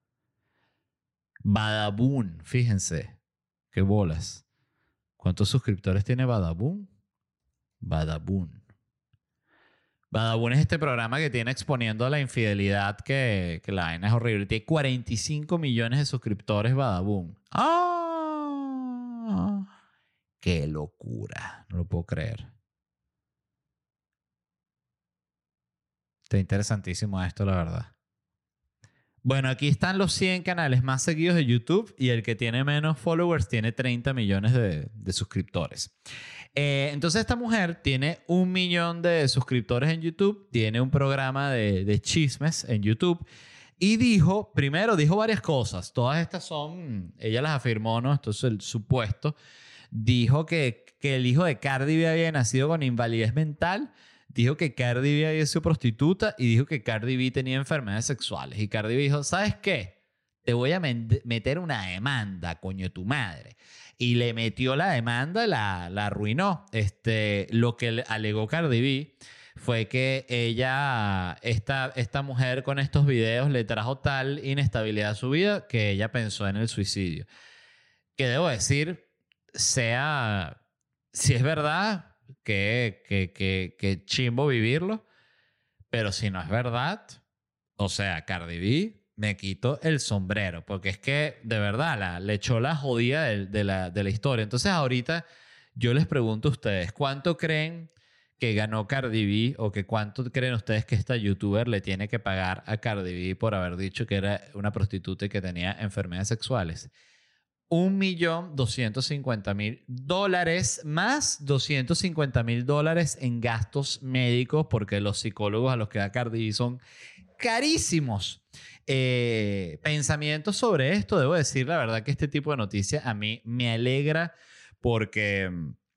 Badabun, fíjense. Qué bolas. ¿Cuántos suscriptores tiene Badabun? Badabun. Badabun es este programa que tiene exponiendo la infidelidad, que, que la vaina es horrible. Tiene cuarenta y cinco millones de suscriptores Badabun. ¡Ah! ¡Qué locura! No lo puedo creer. Está interesantísimo esto, la verdad. Bueno, aquí están los cien canales más seguidos de YouTube y el que tiene menos followers tiene treinta millones de, de suscriptores. Eh, entonces esta mujer tiene un millón de suscriptores en YouTube, tiene un programa de, de chismes en YouTube y dijo, primero dijo varias cosas. Todas estas son, ella las afirmó, ¿no? Esto es el supuesto. Dijo que, que el hijo de Cardi B había nacido con invalidez mental. Dijo que Cardi B había sido prostituta y dijo que Cardi B tenía enfermedades sexuales. Y Cardi B dijo, ¿sabes qué? Te voy a meter una demanda, coño de tu madre. Y le metió la demanda, la, la arruinó. Este, lo que alegó Cardi B fue que ella, esta, esta mujer con estos videos le trajo tal inestabilidad a su vida que ella pensó en el suicidio. Que debo decir, sea, si es verdad, que, que, que, que chimbo vivirlo, pero si no es verdad, o sea, Cardi B, me quito el sombrero, porque es que de verdad la, le echó la jodida de, de, la, de la historia. Entonces ahorita yo les pregunto a ustedes, ¿cuánto creen que ganó Cardi B o que cuánto creen ustedes que esta youtuber le tiene que pagar a Cardi B por haber dicho que era una prostituta y que tenía enfermedades sexuales? Un millón doscientos cincuenta mil dólares más doscientos cincuenta mil dólares en gastos médicos, porque los psicólogos a los que da Cardi B son carísimos. Eh, pensamientos sobre esto, debo decir la verdad que este tipo de noticias a mí me alegra porque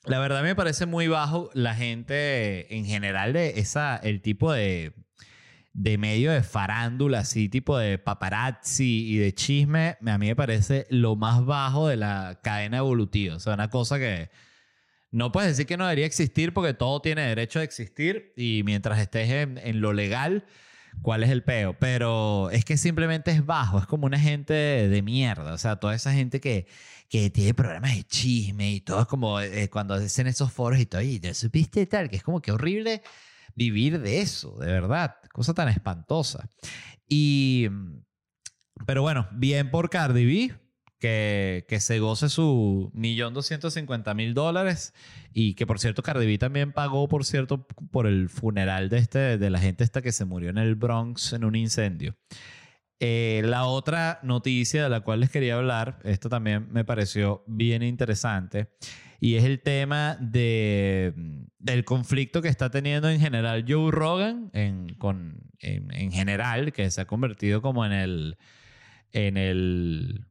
La verdad me parece muy bajo la gente en general de esa, el tipo de, de medio de farándula, así tipo de paparazzi y de chisme, a mí me parece lo más bajo de la cadena evolutiva. O sea, una cosa que no puedes decir que no debería existir porque todo tiene derecho a existir y mientras estés en, en lo legal, ¿cuál es el peo? Pero es que simplemente es bajo, es como una gente de, de mierda. O sea, toda esa gente que, que tiene programas de chisme y todo es como eh, cuando hacen esos foros y todo, y te supiste tal, que es como que horrible vivir de eso, de verdad. Cosa tan espantosa. Y, pero bueno, bien por Cardi B. Que, que se goce su millón doscientos cincuenta mil dólares y que por cierto Cardi B también pagó por cierto por el funeral de, este, de la gente esta que se murió en el Bronx en un incendio. Eh, la otra noticia de la cual les quería hablar, esto también me pareció bien interesante y es el tema de, del conflicto que está teniendo en general Joe Rogan en, con, en, en general, que se ha convertido como en el en el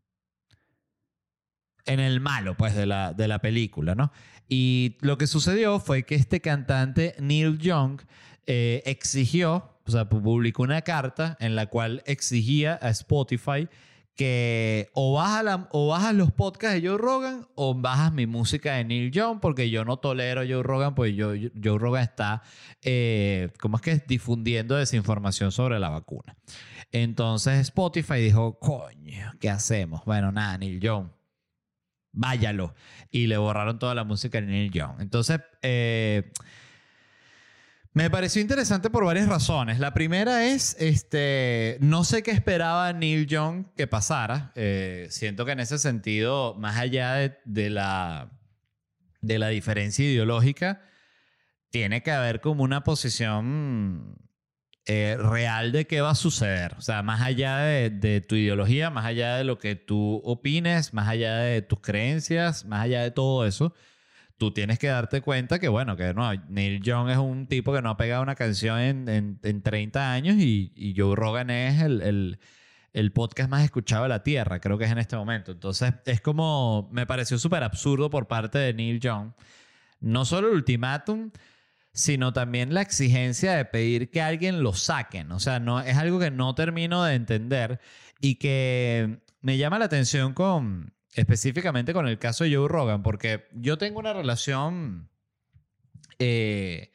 en el malo, pues, de la, de la película, ¿no? Y lo que sucedió fue que este cantante, Neil Young, eh, exigió, o sea, publicó una carta en la cual exigía a Spotify que o bajas, la, o bajas los podcasts de Joe Rogan o bajas mi música de Neil Young porque yo no tolero a Joe Rogan, pues yo, yo, Joe Rogan está, eh, ¿cómo es que es? Difundiendo desinformación sobre la vacuna. Entonces Spotify dijo, coño, ¿qué hacemos? Bueno, nada, Neil Young, váyalo. Y le borraron toda la música de Neil Young. Entonces, eh, me pareció interesante por varias razones. La primera es, este, no sé qué esperaba Neil Young que pasara. Eh, siento que en ese sentido, más allá de, de, la, de la diferencia ideológica, tiene que haber como una posición Eh, real de qué va a suceder. O sea, más allá de, de tu ideología, más allá de lo que tú opines, más allá de tus creencias, más allá de todo eso, tú tienes que darte cuenta que, bueno, que no, Neil Young es un tipo que no ha pegado una canción en, en, en treinta años y, y Joe Rogan es el, el, el podcast más escuchado de la Tierra, creo que es en este momento. Entonces, es como, me pareció súper absurdo por parte de Neil Young. No solo el ultimátum, sino también la exigencia de pedir que alguien lo saquen. O sea, no, es algo que no termino de entender y que me llama la atención con, específicamente con el caso de Joe Rogan, porque yo tengo una relación... Eh,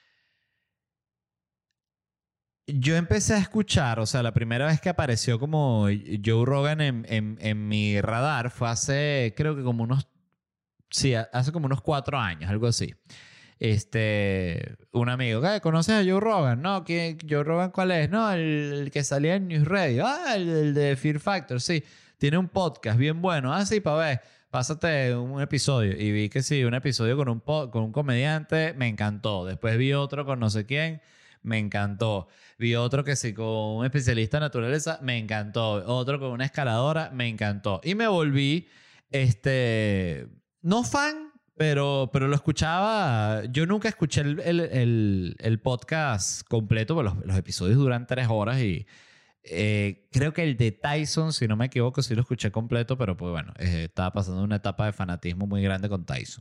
yo empecé a escuchar, o sea, la primera vez que apareció como Joe Rogan en, en, en mi radar fue hace, creo que como unos... Sí, hace como unos cuatro años, algo así. Este, un amigo, ¿qué? ¿Conoces a Joe Rogan? No, ¿quién, Joe Rogan cuál es? No, el, el que salía en News Radio. Ah, el, el de Fear Factor, sí. Tiene un podcast bien bueno. Ah, sí, para ver, pásate un episodio. Y vi que sí, un episodio con un, po con un comediante, me encantó. Después vi otro con no sé quién, me encantó. Vi otro que sí, con un especialista en naturaleza, me encantó. Otro con una escaladora, me encantó. Y me volví, este, no fan, Pero, pero lo escuchaba. Yo nunca escuché el, el, el, el podcast completo, porque los, los episodios duran tres horas y eh, creo que el de Tyson, si no me equivoco, sí lo escuché completo, pero pues bueno, eh, estaba pasando una etapa de fanatismo muy grande con Tyson.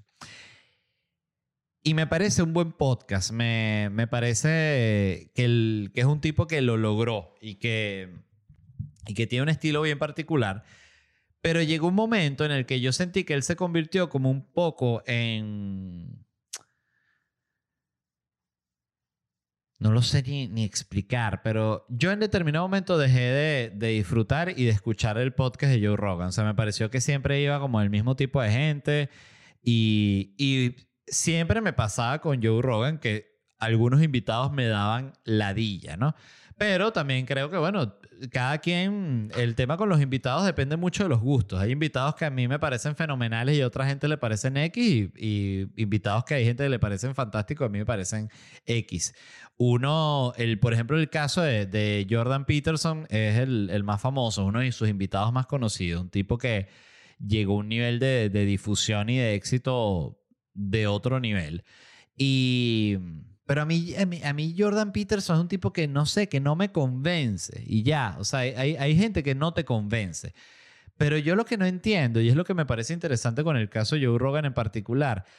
Y me parece un buen podcast. Me, me parece que, el, que es un tipo que lo logró y que, y que tiene un estilo bien particular. Pero llegó un momento en el que yo sentí que él se convirtió como un poco en... No lo sé ni, ni explicar, pero yo en determinado momento dejé de, de disfrutar y de escuchar el podcast de Joe Rogan. O sea, me pareció que siempre iba como el mismo tipo de gente y, y siempre me pasaba con Joe Rogan que algunos invitados me daban ladilla, ¿no? Pero también creo que, bueno, cada quien, el tema con los invitados depende mucho de los gustos. Hay invitados que a mí me parecen fenomenales y a otra gente le parecen X y, y invitados que hay gente que le parecen fantásticos, a mí me parecen X. Uno, el, por ejemplo, el caso de, de Jordan Peterson es el, el más famoso, uno de sus invitados más conocidos, un tipo que llegó a un nivel de, de difusión y de éxito de otro nivel. Y... Pero a mí, a, mí, a mí Jordan Peterson es un tipo que no sé, que no me convence. Y ya, o sea, hay, hay gente que no te convence. Pero yo lo que no entiendo, y es lo que me parece interesante con el caso de Joe Rogan en particular,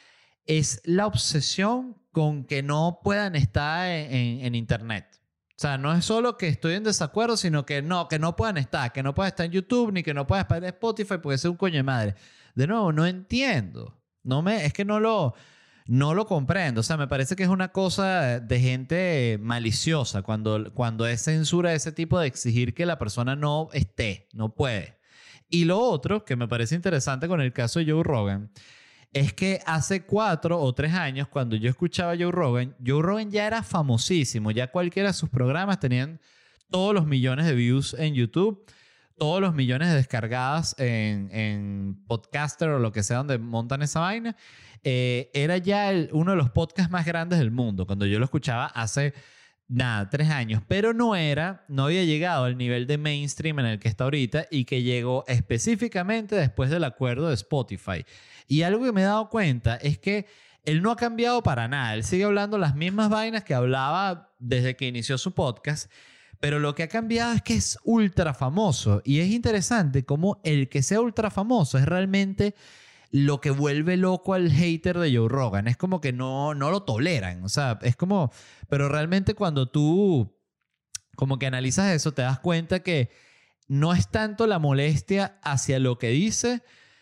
es la obsesión con que no puedan estar en, en, en internet. O sea, no es solo que estoy en desacuerdo, sino que no, que no puedan estar, que no puedan estar en YouTube, ni que no puedan estar en Spotify, porque es un coño de madre. De nuevo, no entiendo. No me, es que no lo, no lo comprendo. O sea, me parece que es una cosa de gente maliciosa cuando, cuando es censura ese tipo de exigir que la persona no esté, no puede. Y lo otro que me parece interesante con el caso de Joe Rogan es que hace cuatro o tres años, cuando yo escuchaba a Joe Rogan, Joe Rogan ya era famosísimo. Ya cualquiera de sus programas tenían todos los millones de views en YouTube, todos los millones de descargadas en, en Podcaster o lo que sea donde montan esa vaina. Eh, era ya el, uno de los podcasts más grandes del mundo cuando yo lo escuchaba hace, nada, tres años. Pero no era, no había llegado al nivel de mainstream en el que está ahorita y que llegó específicamente después del acuerdo de Spotify. Y algo que me he dado cuenta es que él no ha cambiado para nada. Él sigue hablando las mismas vainas que hablaba desde que inició su podcast, pero lo que ha cambiado es que es ultra famoso. Y es interesante cómo el que sea ultra famoso es realmente lo que vuelve loco al hater de Joe Rogan. Es como que no, no lo toleran. O sea, es como... Pero realmente cuando tú como que analizas eso, te das cuenta que no es tanto la molestia hacia lo que dice...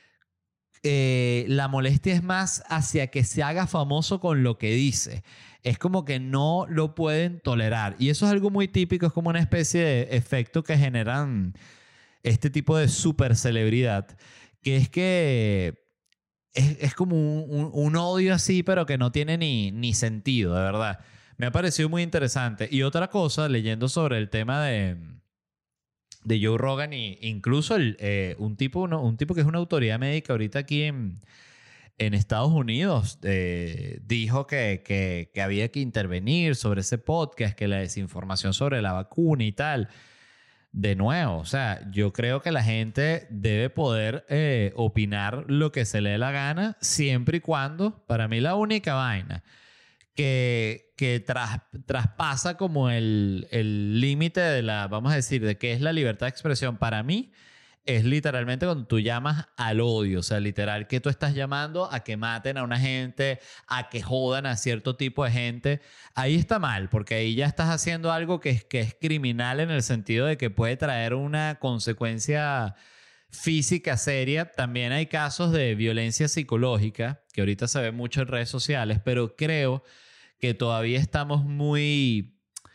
Eh, la molestia es más hacia que se haga famoso con lo que dice. Es como que no lo pueden tolerar. Y eso es algo muy típico, es como una especie de efecto que generan este tipo de super celebridad, que es que es, es como un, un, un odio así, pero que no tiene ni, ni sentido, de verdad. Me ha parecido muy interesante. Y otra cosa, leyendo sobre el tema de... de Joe Rogan, y incluso el, eh, un, tipo, uno, un tipo que es una autoridad médica ahorita aquí en, en Estados Unidos eh, dijo que, que, que había que intervenir sobre ese podcast, que la desinformación sobre la vacuna y tal. De nuevo, o sea, yo creo que la gente debe poder eh, opinar lo que se le dé la gana, siempre y cuando, para mí la única vaina que, que tras, traspasa como el el límite de la, vamos a decir, de qué es la libertad de expresión para mí, es literalmente cuando tú llamas al odio. O sea, literal que tú estás llamando a que maten a una gente, a que jodan a cierto tipo de gente. Ahí está mal, porque ahí ya estás haciendo algo que es, que es criminal en el sentido de que puede traer una consecuencia física seria. También hay casos de violencia psicológica, que ahorita se ve mucho en redes sociales, pero creo que todavía estamos muy...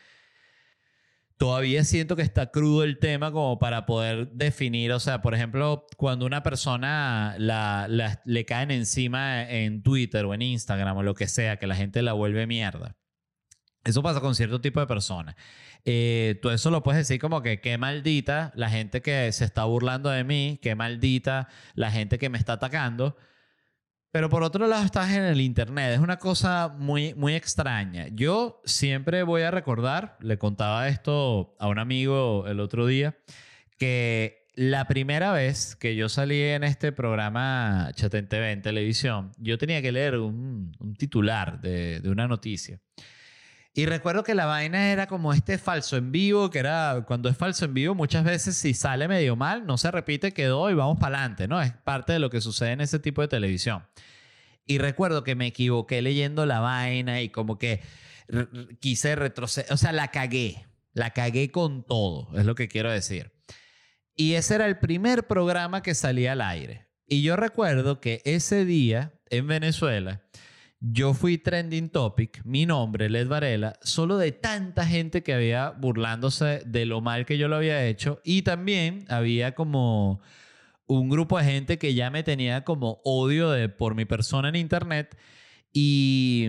Todavía siento que está crudo el tema como para poder definir, o sea, por ejemplo, cuando una persona la, la, le caen encima en Twitter o en Instagram o lo que sea, que la gente la vuelve mierda. Eso pasa con cierto tipo de personas. Eh, tú eso lo puedes decir como que qué maldita la gente que se está burlando de mí, qué maldita la gente que me está atacando. Pero por otro lado estás en el internet. Es una cosa muy, muy extraña. Yo siempre voy a recordar, le contaba esto a un amigo el otro día, que la primera vez que yo salí en este programa Chatén T V en televisión, yo tenía que leer un, un titular de, de una noticia. Y recuerdo que la vaina era como este falso en vivo, que era cuando es falso en vivo, muchas veces si sale medio mal, no se repite, quedó y vamos para adelante, ¿no? Es parte de lo que sucede en ese tipo de televisión. Y recuerdo que me equivoqué leyendo la vaina y como que r- r- quise retroceder, o sea, la cagué, la cagué con todo, es lo que quiero decir. Y ese era el primer programa que salía al aire. Y yo recuerdo que ese día en Venezuela yo fui trending topic, mi nombre, Led Varela, solo de tanta gente que había burlándose de lo mal que yo lo había hecho. Y también había como un grupo de gente que ya me tenía como odio de, por mi persona en internet. Y,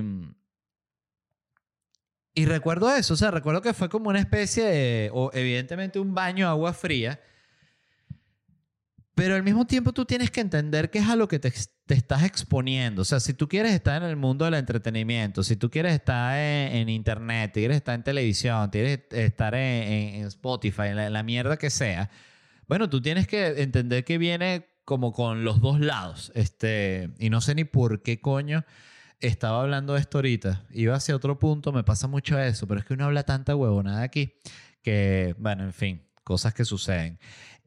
y recuerdo eso, o sea, recuerdo que fue como una especie de, o evidentemente un baño de agua fría. Pero al mismo tiempo tú tienes que entender qué es a lo que te, te estás exponiendo. O sea, si tú quieres estar en el mundo del entretenimiento, si tú quieres estar en, en internet, quieres estar en televisión, quieres estar en, en, en Spotify, en la, en la mierda que sea, bueno, tú tienes que entender que viene como con los dos lados. Este, y no sé ni por qué coño estaba hablando de esto ahorita. Iba hacia otro punto, me pasa mucho eso, pero es que uno habla tanta huevonada aquí que, bueno, en fin, cosas que suceden.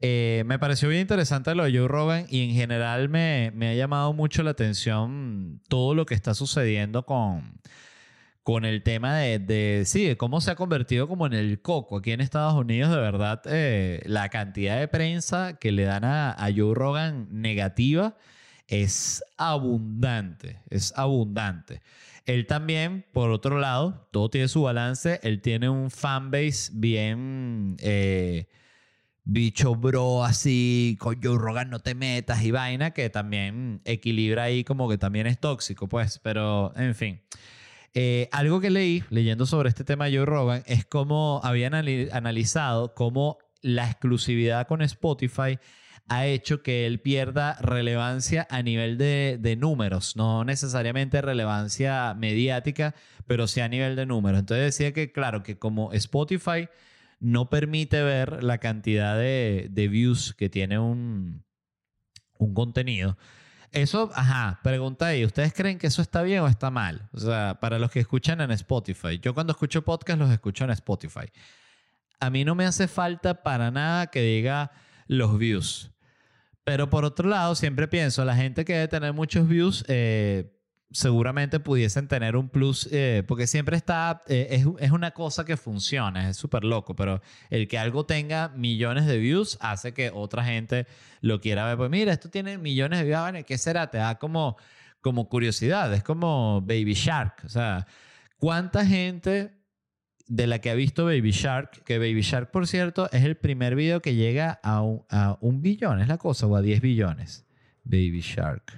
Eh, me pareció bien interesante lo de Joe Rogan y en general me, me ha llamado mucho la atención todo lo que está sucediendo con, con el tema de, de, sí, de cómo se ha convertido como en el coco aquí en Estados Unidos. De verdad, eh, la cantidad de prensa que le dan a, a Joe Rogan negativa es abundante, es abundante. Él también, por otro lado, todo tiene su balance. Él tiene un fanbase bien... Eh, bicho bro así, con Joe Rogan no te metas y vaina, que también equilibra ahí como que también es tóxico, pues. Pero, en fin. Eh, algo que leí, leyendo sobre este tema de Joe Rogan, es cómo habían anali- analizado cómo la exclusividad con Spotify ha hecho que él pierda relevancia a nivel de, de números, no necesariamente relevancia mediática, pero sí a nivel de números. Entonces decía que, claro, que como Spotify no permite ver la cantidad de, de views que tiene un, un contenido. Eso, ajá, pregunta ahí, ¿ustedes creen que eso está bien o está mal? O sea, para los que escuchan en Spotify. Yo cuando escucho podcast los escucho en Spotify. A mí no me hace falta para nada que diga los views. Pero por otro lado, siempre pienso, la gente que debe tener muchos views, eh, seguramente pudiesen tener un plus, eh, porque siempre está, eh, es, es una cosa que funciona, es súper loco, pero el que algo tenga millones de views hace que otra gente lo quiera ver. Pues mira, esto tiene millones de views, bueno, ¿qué será? Te da como, como curiosidad, es como Baby Shark, o sea, ¿cuánta gente de la que ha visto Baby Shark? Que Baby Shark, por cierto, es el primer video que llega a un, a un billón, es la cosa, o a diez billones. Baby Shark.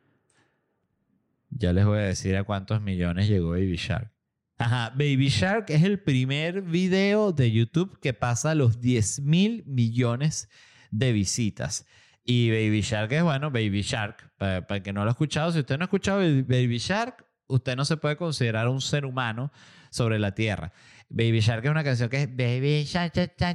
Ya les voy a decir a cuántos millones llegó Baby Shark. Ajá, Baby Shark es el primer video de YouTube que pasa los diez mil millones de visitas. Y Baby Shark es, bueno, Baby Shark. Para, para el que no lo ha escuchado, si usted no ha escuchado Baby Shark, usted no se puede considerar un ser humano sobre la tierra. Baby Shark es una canción que es Baby Shark.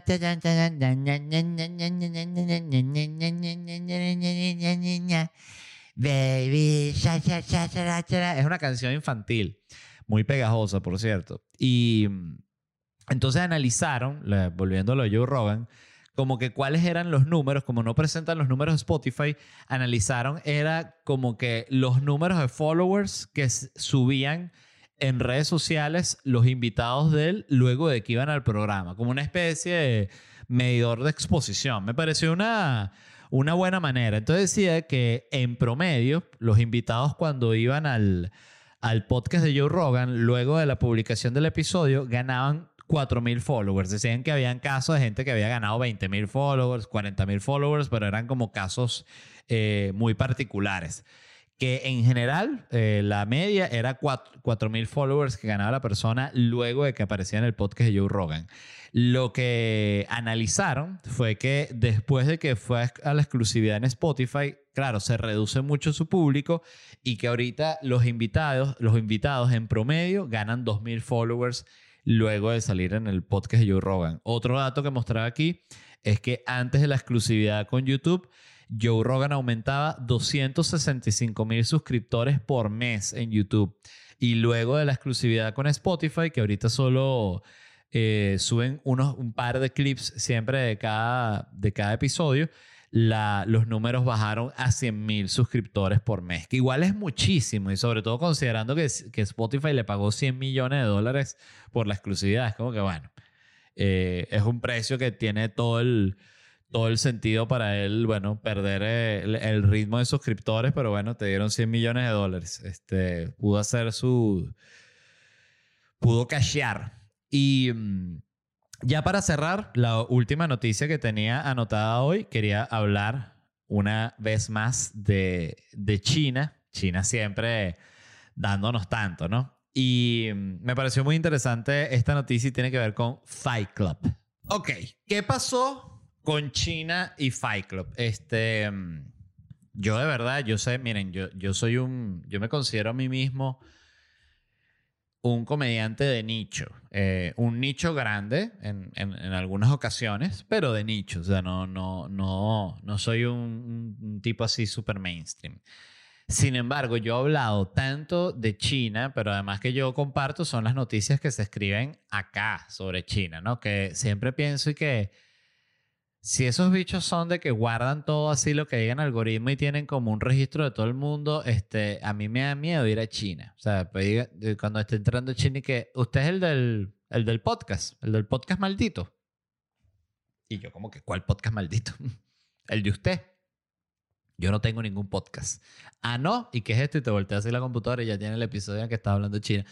Baby Shark. Es una canción infantil, muy pegajosa, por cierto. Y entonces analizaron, volviendo a lo de Joe Rogan, como que cuáles eran los números, como no presentan los números de Spotify, analizaron, era como que los números de followers que subían en redes sociales los invitados de él luego de que iban al programa, como una especie de medidor de exposición. Me pareció una, una buena manera. Entonces decía que en promedio los invitados cuando iban al, al podcast de Joe Rogan, luego de la publicación del episodio, ganaban cuatro mil followers. Decían que habían casos de gente que había ganado veinte mil followers, cuarenta mil followers, pero eran como casos eh, muy particulares. Que en general eh, la media era cuatro mil followers que ganaba la persona luego de que aparecía en el podcast de Joe Rogan. Lo que analizaron fue que después de que fue a la exclusividad en Spotify, claro, se reduce mucho su público y que ahorita los invitados, los invitados en promedio ganan dos mil followers luego de salir en el podcast de Joe Rogan. Otro dato que mostraba aquí es que antes de la exclusividad con YouTube, Joe Rogan aumentaba doscientos sesenta y cinco mil suscriptores por mes en YouTube. Y luego de la exclusividad con Spotify, que ahorita solo eh, suben unos, un par de clips siempre de cada, de cada episodio, la, los números bajaron a cien mil suscriptores por mes, que igual es muchísimo, y sobre todo considerando que, que Spotify le pagó cien millones de dólares por la exclusividad. Es como que, bueno, eh, es un precio que tiene todo el... todo el sentido para él, bueno, perder el, el ritmo de suscriptores, pero bueno, te dieron cien millones de dólares. Este, pudo hacer su... pudo cashear. Y um, ya para cerrar, la última noticia que tenía anotada hoy, quería hablar una vez más de, de China. China siempre dándonos tanto, ¿no? Y um, me pareció muy interesante esta noticia y tiene que ver con Fight Club. Ok, ¿qué pasó con China y Fight Club? Este, yo de verdad, yo sé, miren, yo, yo soy un, yo me considero a mí mismo un comediante de nicho, eh, un nicho grande en, en, en algunas ocasiones, pero de nicho, o sea, no, no, no, no soy un, un tipo así súper mainstream. Sin embargo, yo he hablado tanto de China, pero además que yo comparto son las noticias que se escriben acá sobre China, ¿no? Que siempre pienso y que Si esos bichos son de que guardan todo así lo que llega en algoritmo y tienen como un registro de todo el mundo, este, a mí me da miedo ir a China. O sea, pues, diga- de- cuando esté entrando a China y que usted es el del, el del podcast, el del podcast maldito. Y yo como que, ¿cuál podcast maldito? El de usted. Yo no tengo ningún podcast. Ah, no. ¿Y qué es esto? Y te volteas así la computadora y ya tiene el episodio en el que está hablando China.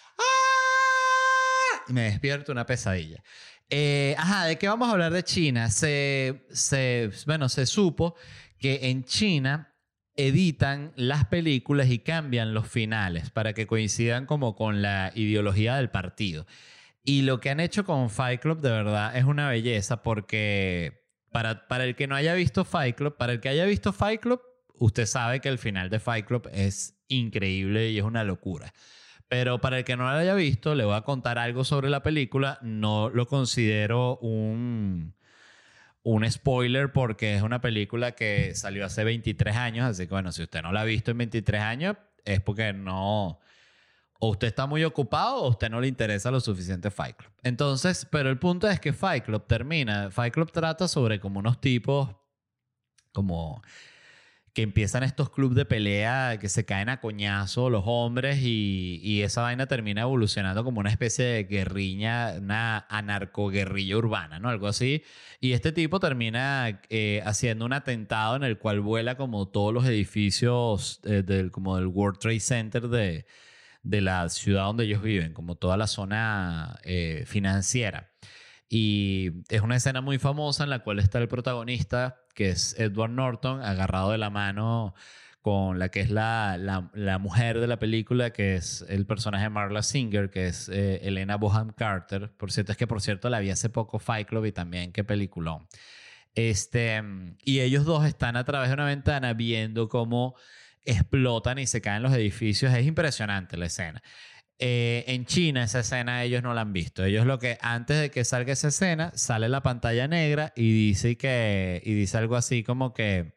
¡Ah! Y me despierto una pesadilla. Eh, ajá, ¿de qué vamos a hablar de China? Se, se, bueno, se supo que en China editan las películas y cambian los finales para que coincidan como con la ideología del partido. Y lo que han hecho con Fight Club de verdad es una belleza porque para, para el que no haya visto Fight Club, para el que haya visto Fight Club, usted sabe que el final de Fight Club es increíble y es una locura. Pero para el que no lo haya visto, le voy a contar algo sobre la película. No lo considero un, un spoiler porque es una película que salió hace veintitrés años. Así que bueno, si usted no la ha visto en veintitrés años, es porque no... O usted está muy ocupado o a usted no le interesa lo suficiente Fight Club. Entonces, pero el punto es que Fight Club termina. Fight Club trata sobre como unos tipos como que empiezan estos clubes de pelea que se caen a coñazo los hombres y, y esa vaina termina evolucionando como una especie de guerrilla, una anarcoguerrilla urbana, ¿no? Algo así. Y este tipo termina eh, haciendo un atentado en el cual vuela como todos los edificios eh, del, como del World Trade Center de, de la ciudad donde ellos viven, como toda la zona eh, financiera. Y es una escena muy famosa en la cual está el protagonista, que es Edward Norton, agarrado de la mano con la que es la, la, la mujer de la película, que es el personaje de Marla Singer, que es eh, Helena Bonham Carter. Por cierto, es que por cierto la vi hace poco Fight Club y también qué peliculón. Este, y ellos dos están a través de una ventana viendo cómo explotan y se caen los edificios. Es impresionante la escena. Eh, en China esa escena ellos no la han visto. Ellos lo que antes de que salga esa escena sale la pantalla negra y dice que y dice algo así como que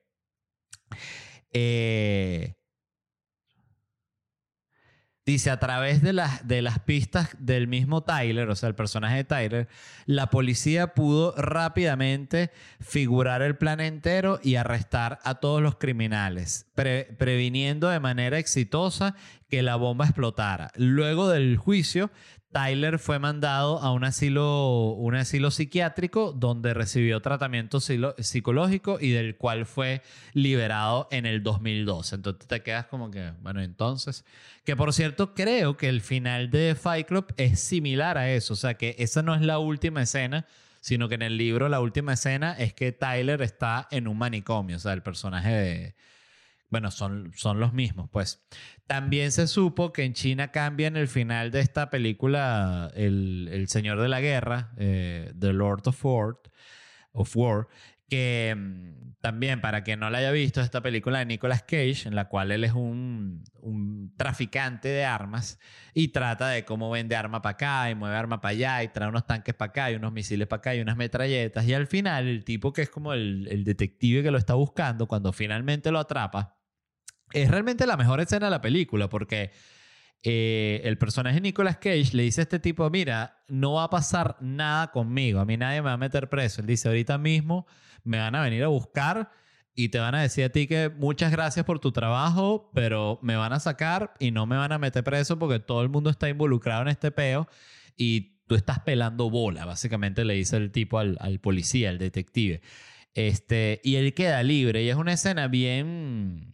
eh, dice, a través de las, de las pistas del mismo Tyler, o sea, el personaje de Tyler, la policía pudo rápidamente figurar el plan entero y arrestar a todos los criminales, pre- previniendo de manera exitosa que la bomba explotara. Luego del juicio, Tyler fue mandado a un asilo, un asilo psiquiátrico donde recibió tratamiento silo- psicológico y del cual fue liberado en el dos mil doce. Entonces te quedas como que, bueno, entonces... Que por cierto, creo que el final de Fight Club es similar a eso. O sea, que esa no es la última escena, sino que en el libro la última escena es que Tyler está en un manicomio. O sea, el personaje de... Bueno, son, son los mismos, pues. También se supo que en China cambian el final de esta película El, el Señor de la Guerra, eh, The Lord of War, of War que mmm, también, para quien no la haya visto, esta película de Nicolas Cage, en la cual él es un, un traficante de armas y trata de cómo vende arma para acá y mueve arma para allá y trae unos tanques para acá y unos misiles para acá y unas metralletas. Y al final, el tipo que es como el, el detective que lo está buscando, cuando finalmente lo atrapa, es realmente la mejor escena de la película porque eh, el personaje de Nicolas Cage le dice a este tipo, mira, no va a pasar nada conmigo, a mí nadie me va a meter preso. Él dice, ahorita mismo me van a venir a buscar y te van a decir a ti que muchas gracias por tu trabajo, pero me van a sacar y no me van a meter preso porque todo el mundo está involucrado en este peo y tú estás pelando bola, básicamente le dice el tipo al, al policía, al detective. Este, y él queda libre y es una escena bien...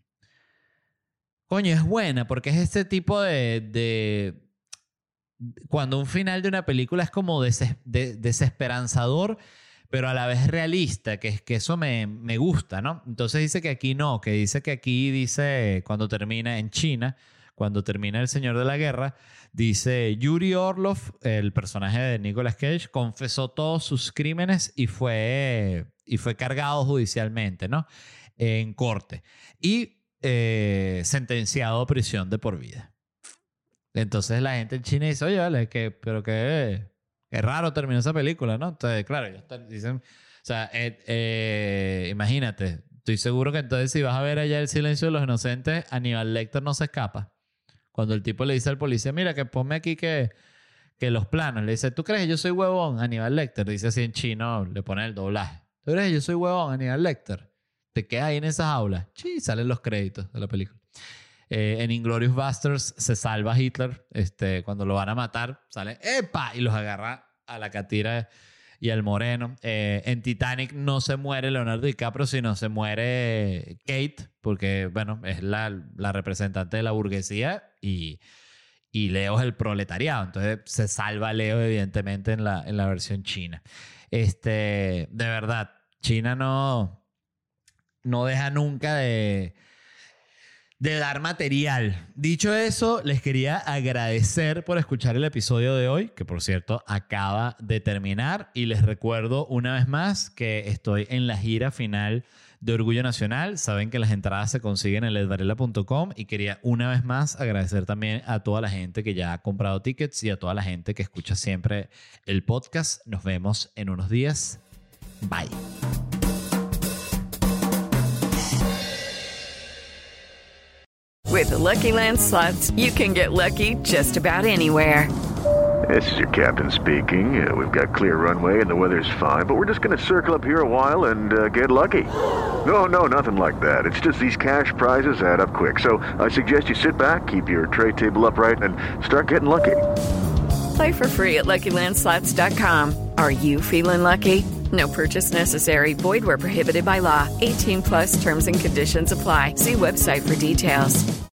Coño, es buena porque es este tipo de, de... Cuando un final de una película es como deses, de, desesperanzador, pero a la vez realista, que, que eso me, me gusta, ¿no? Entonces dice que aquí no, que dice que aquí dice, cuando termina en China, cuando termina El Señor de la Guerra, dice Yuri Orlov, el personaje de Nicolas Cage, confesó todos sus crímenes y fue, y fue cargado judicialmente, ¿no? En corte. Y Eh, sentenciado a prisión de por vida. Entonces la gente en China dice, oye, vale, que, pero que es raro terminó esa película, ¿no? Entonces, claro, ellos están- dicen, o sea, eh, eh, imagínate, estoy seguro que entonces si vas a ver allá El Silencio de los Inocentes, Aníbal Lecter no se escapa. Cuando el tipo le dice al policía, mira, que ponme aquí que, que los planos, le dice, ¿tú crees que yo soy huevón? Aníbal Lecter dice así en chino, le pone el doblaje. ¿Tú eres Yo soy huevón, Aníbal Lecter? Te quedas ahí en esa jaula. Sí, salen los créditos de la película. Eh, en Inglourious Basterds se salva Hitler. Este, cuando lo van a matar, sale ¡epa! Y los agarra a la catira y al moreno. Eh, en Titanic no se muere Leonardo DiCaprio, sino se muere Kate, porque, bueno, es la, la representante de la burguesía y, y Leo es el proletariado. Entonces se salva Leo, evidentemente, en la, en la versión china. Este, de verdad, China no, no deja nunca de... de dar material. Dicho eso, les quería agradecer por escuchar el episodio de hoy, que por cierto acaba de terminar, y les recuerdo una vez más que estoy en la gira final de Orgullo Nacional. Saben que las entradas se consiguen en led varela punto com y quería una vez más agradecer también a toda la gente que ya ha comprado tickets y a toda la gente que escucha siempre el podcast. Nos vemos en unos días. Bye. With the Lucky Land Slots, you can get lucky just about anywhere. This is your captain speaking. Uh, we've got clear runway and the weather's fine, but we're just going to circle up here a while and uh, get lucky. No, no, nothing like that. It's just these cash prizes add up quick. So I suggest you sit back, keep your tray table upright, and start getting lucky. Play for free at lucky land slots dot com. Are you feeling lucky? No purchase necessary. Void where prohibited by law. eighteen plus terms and conditions apply. See website for details.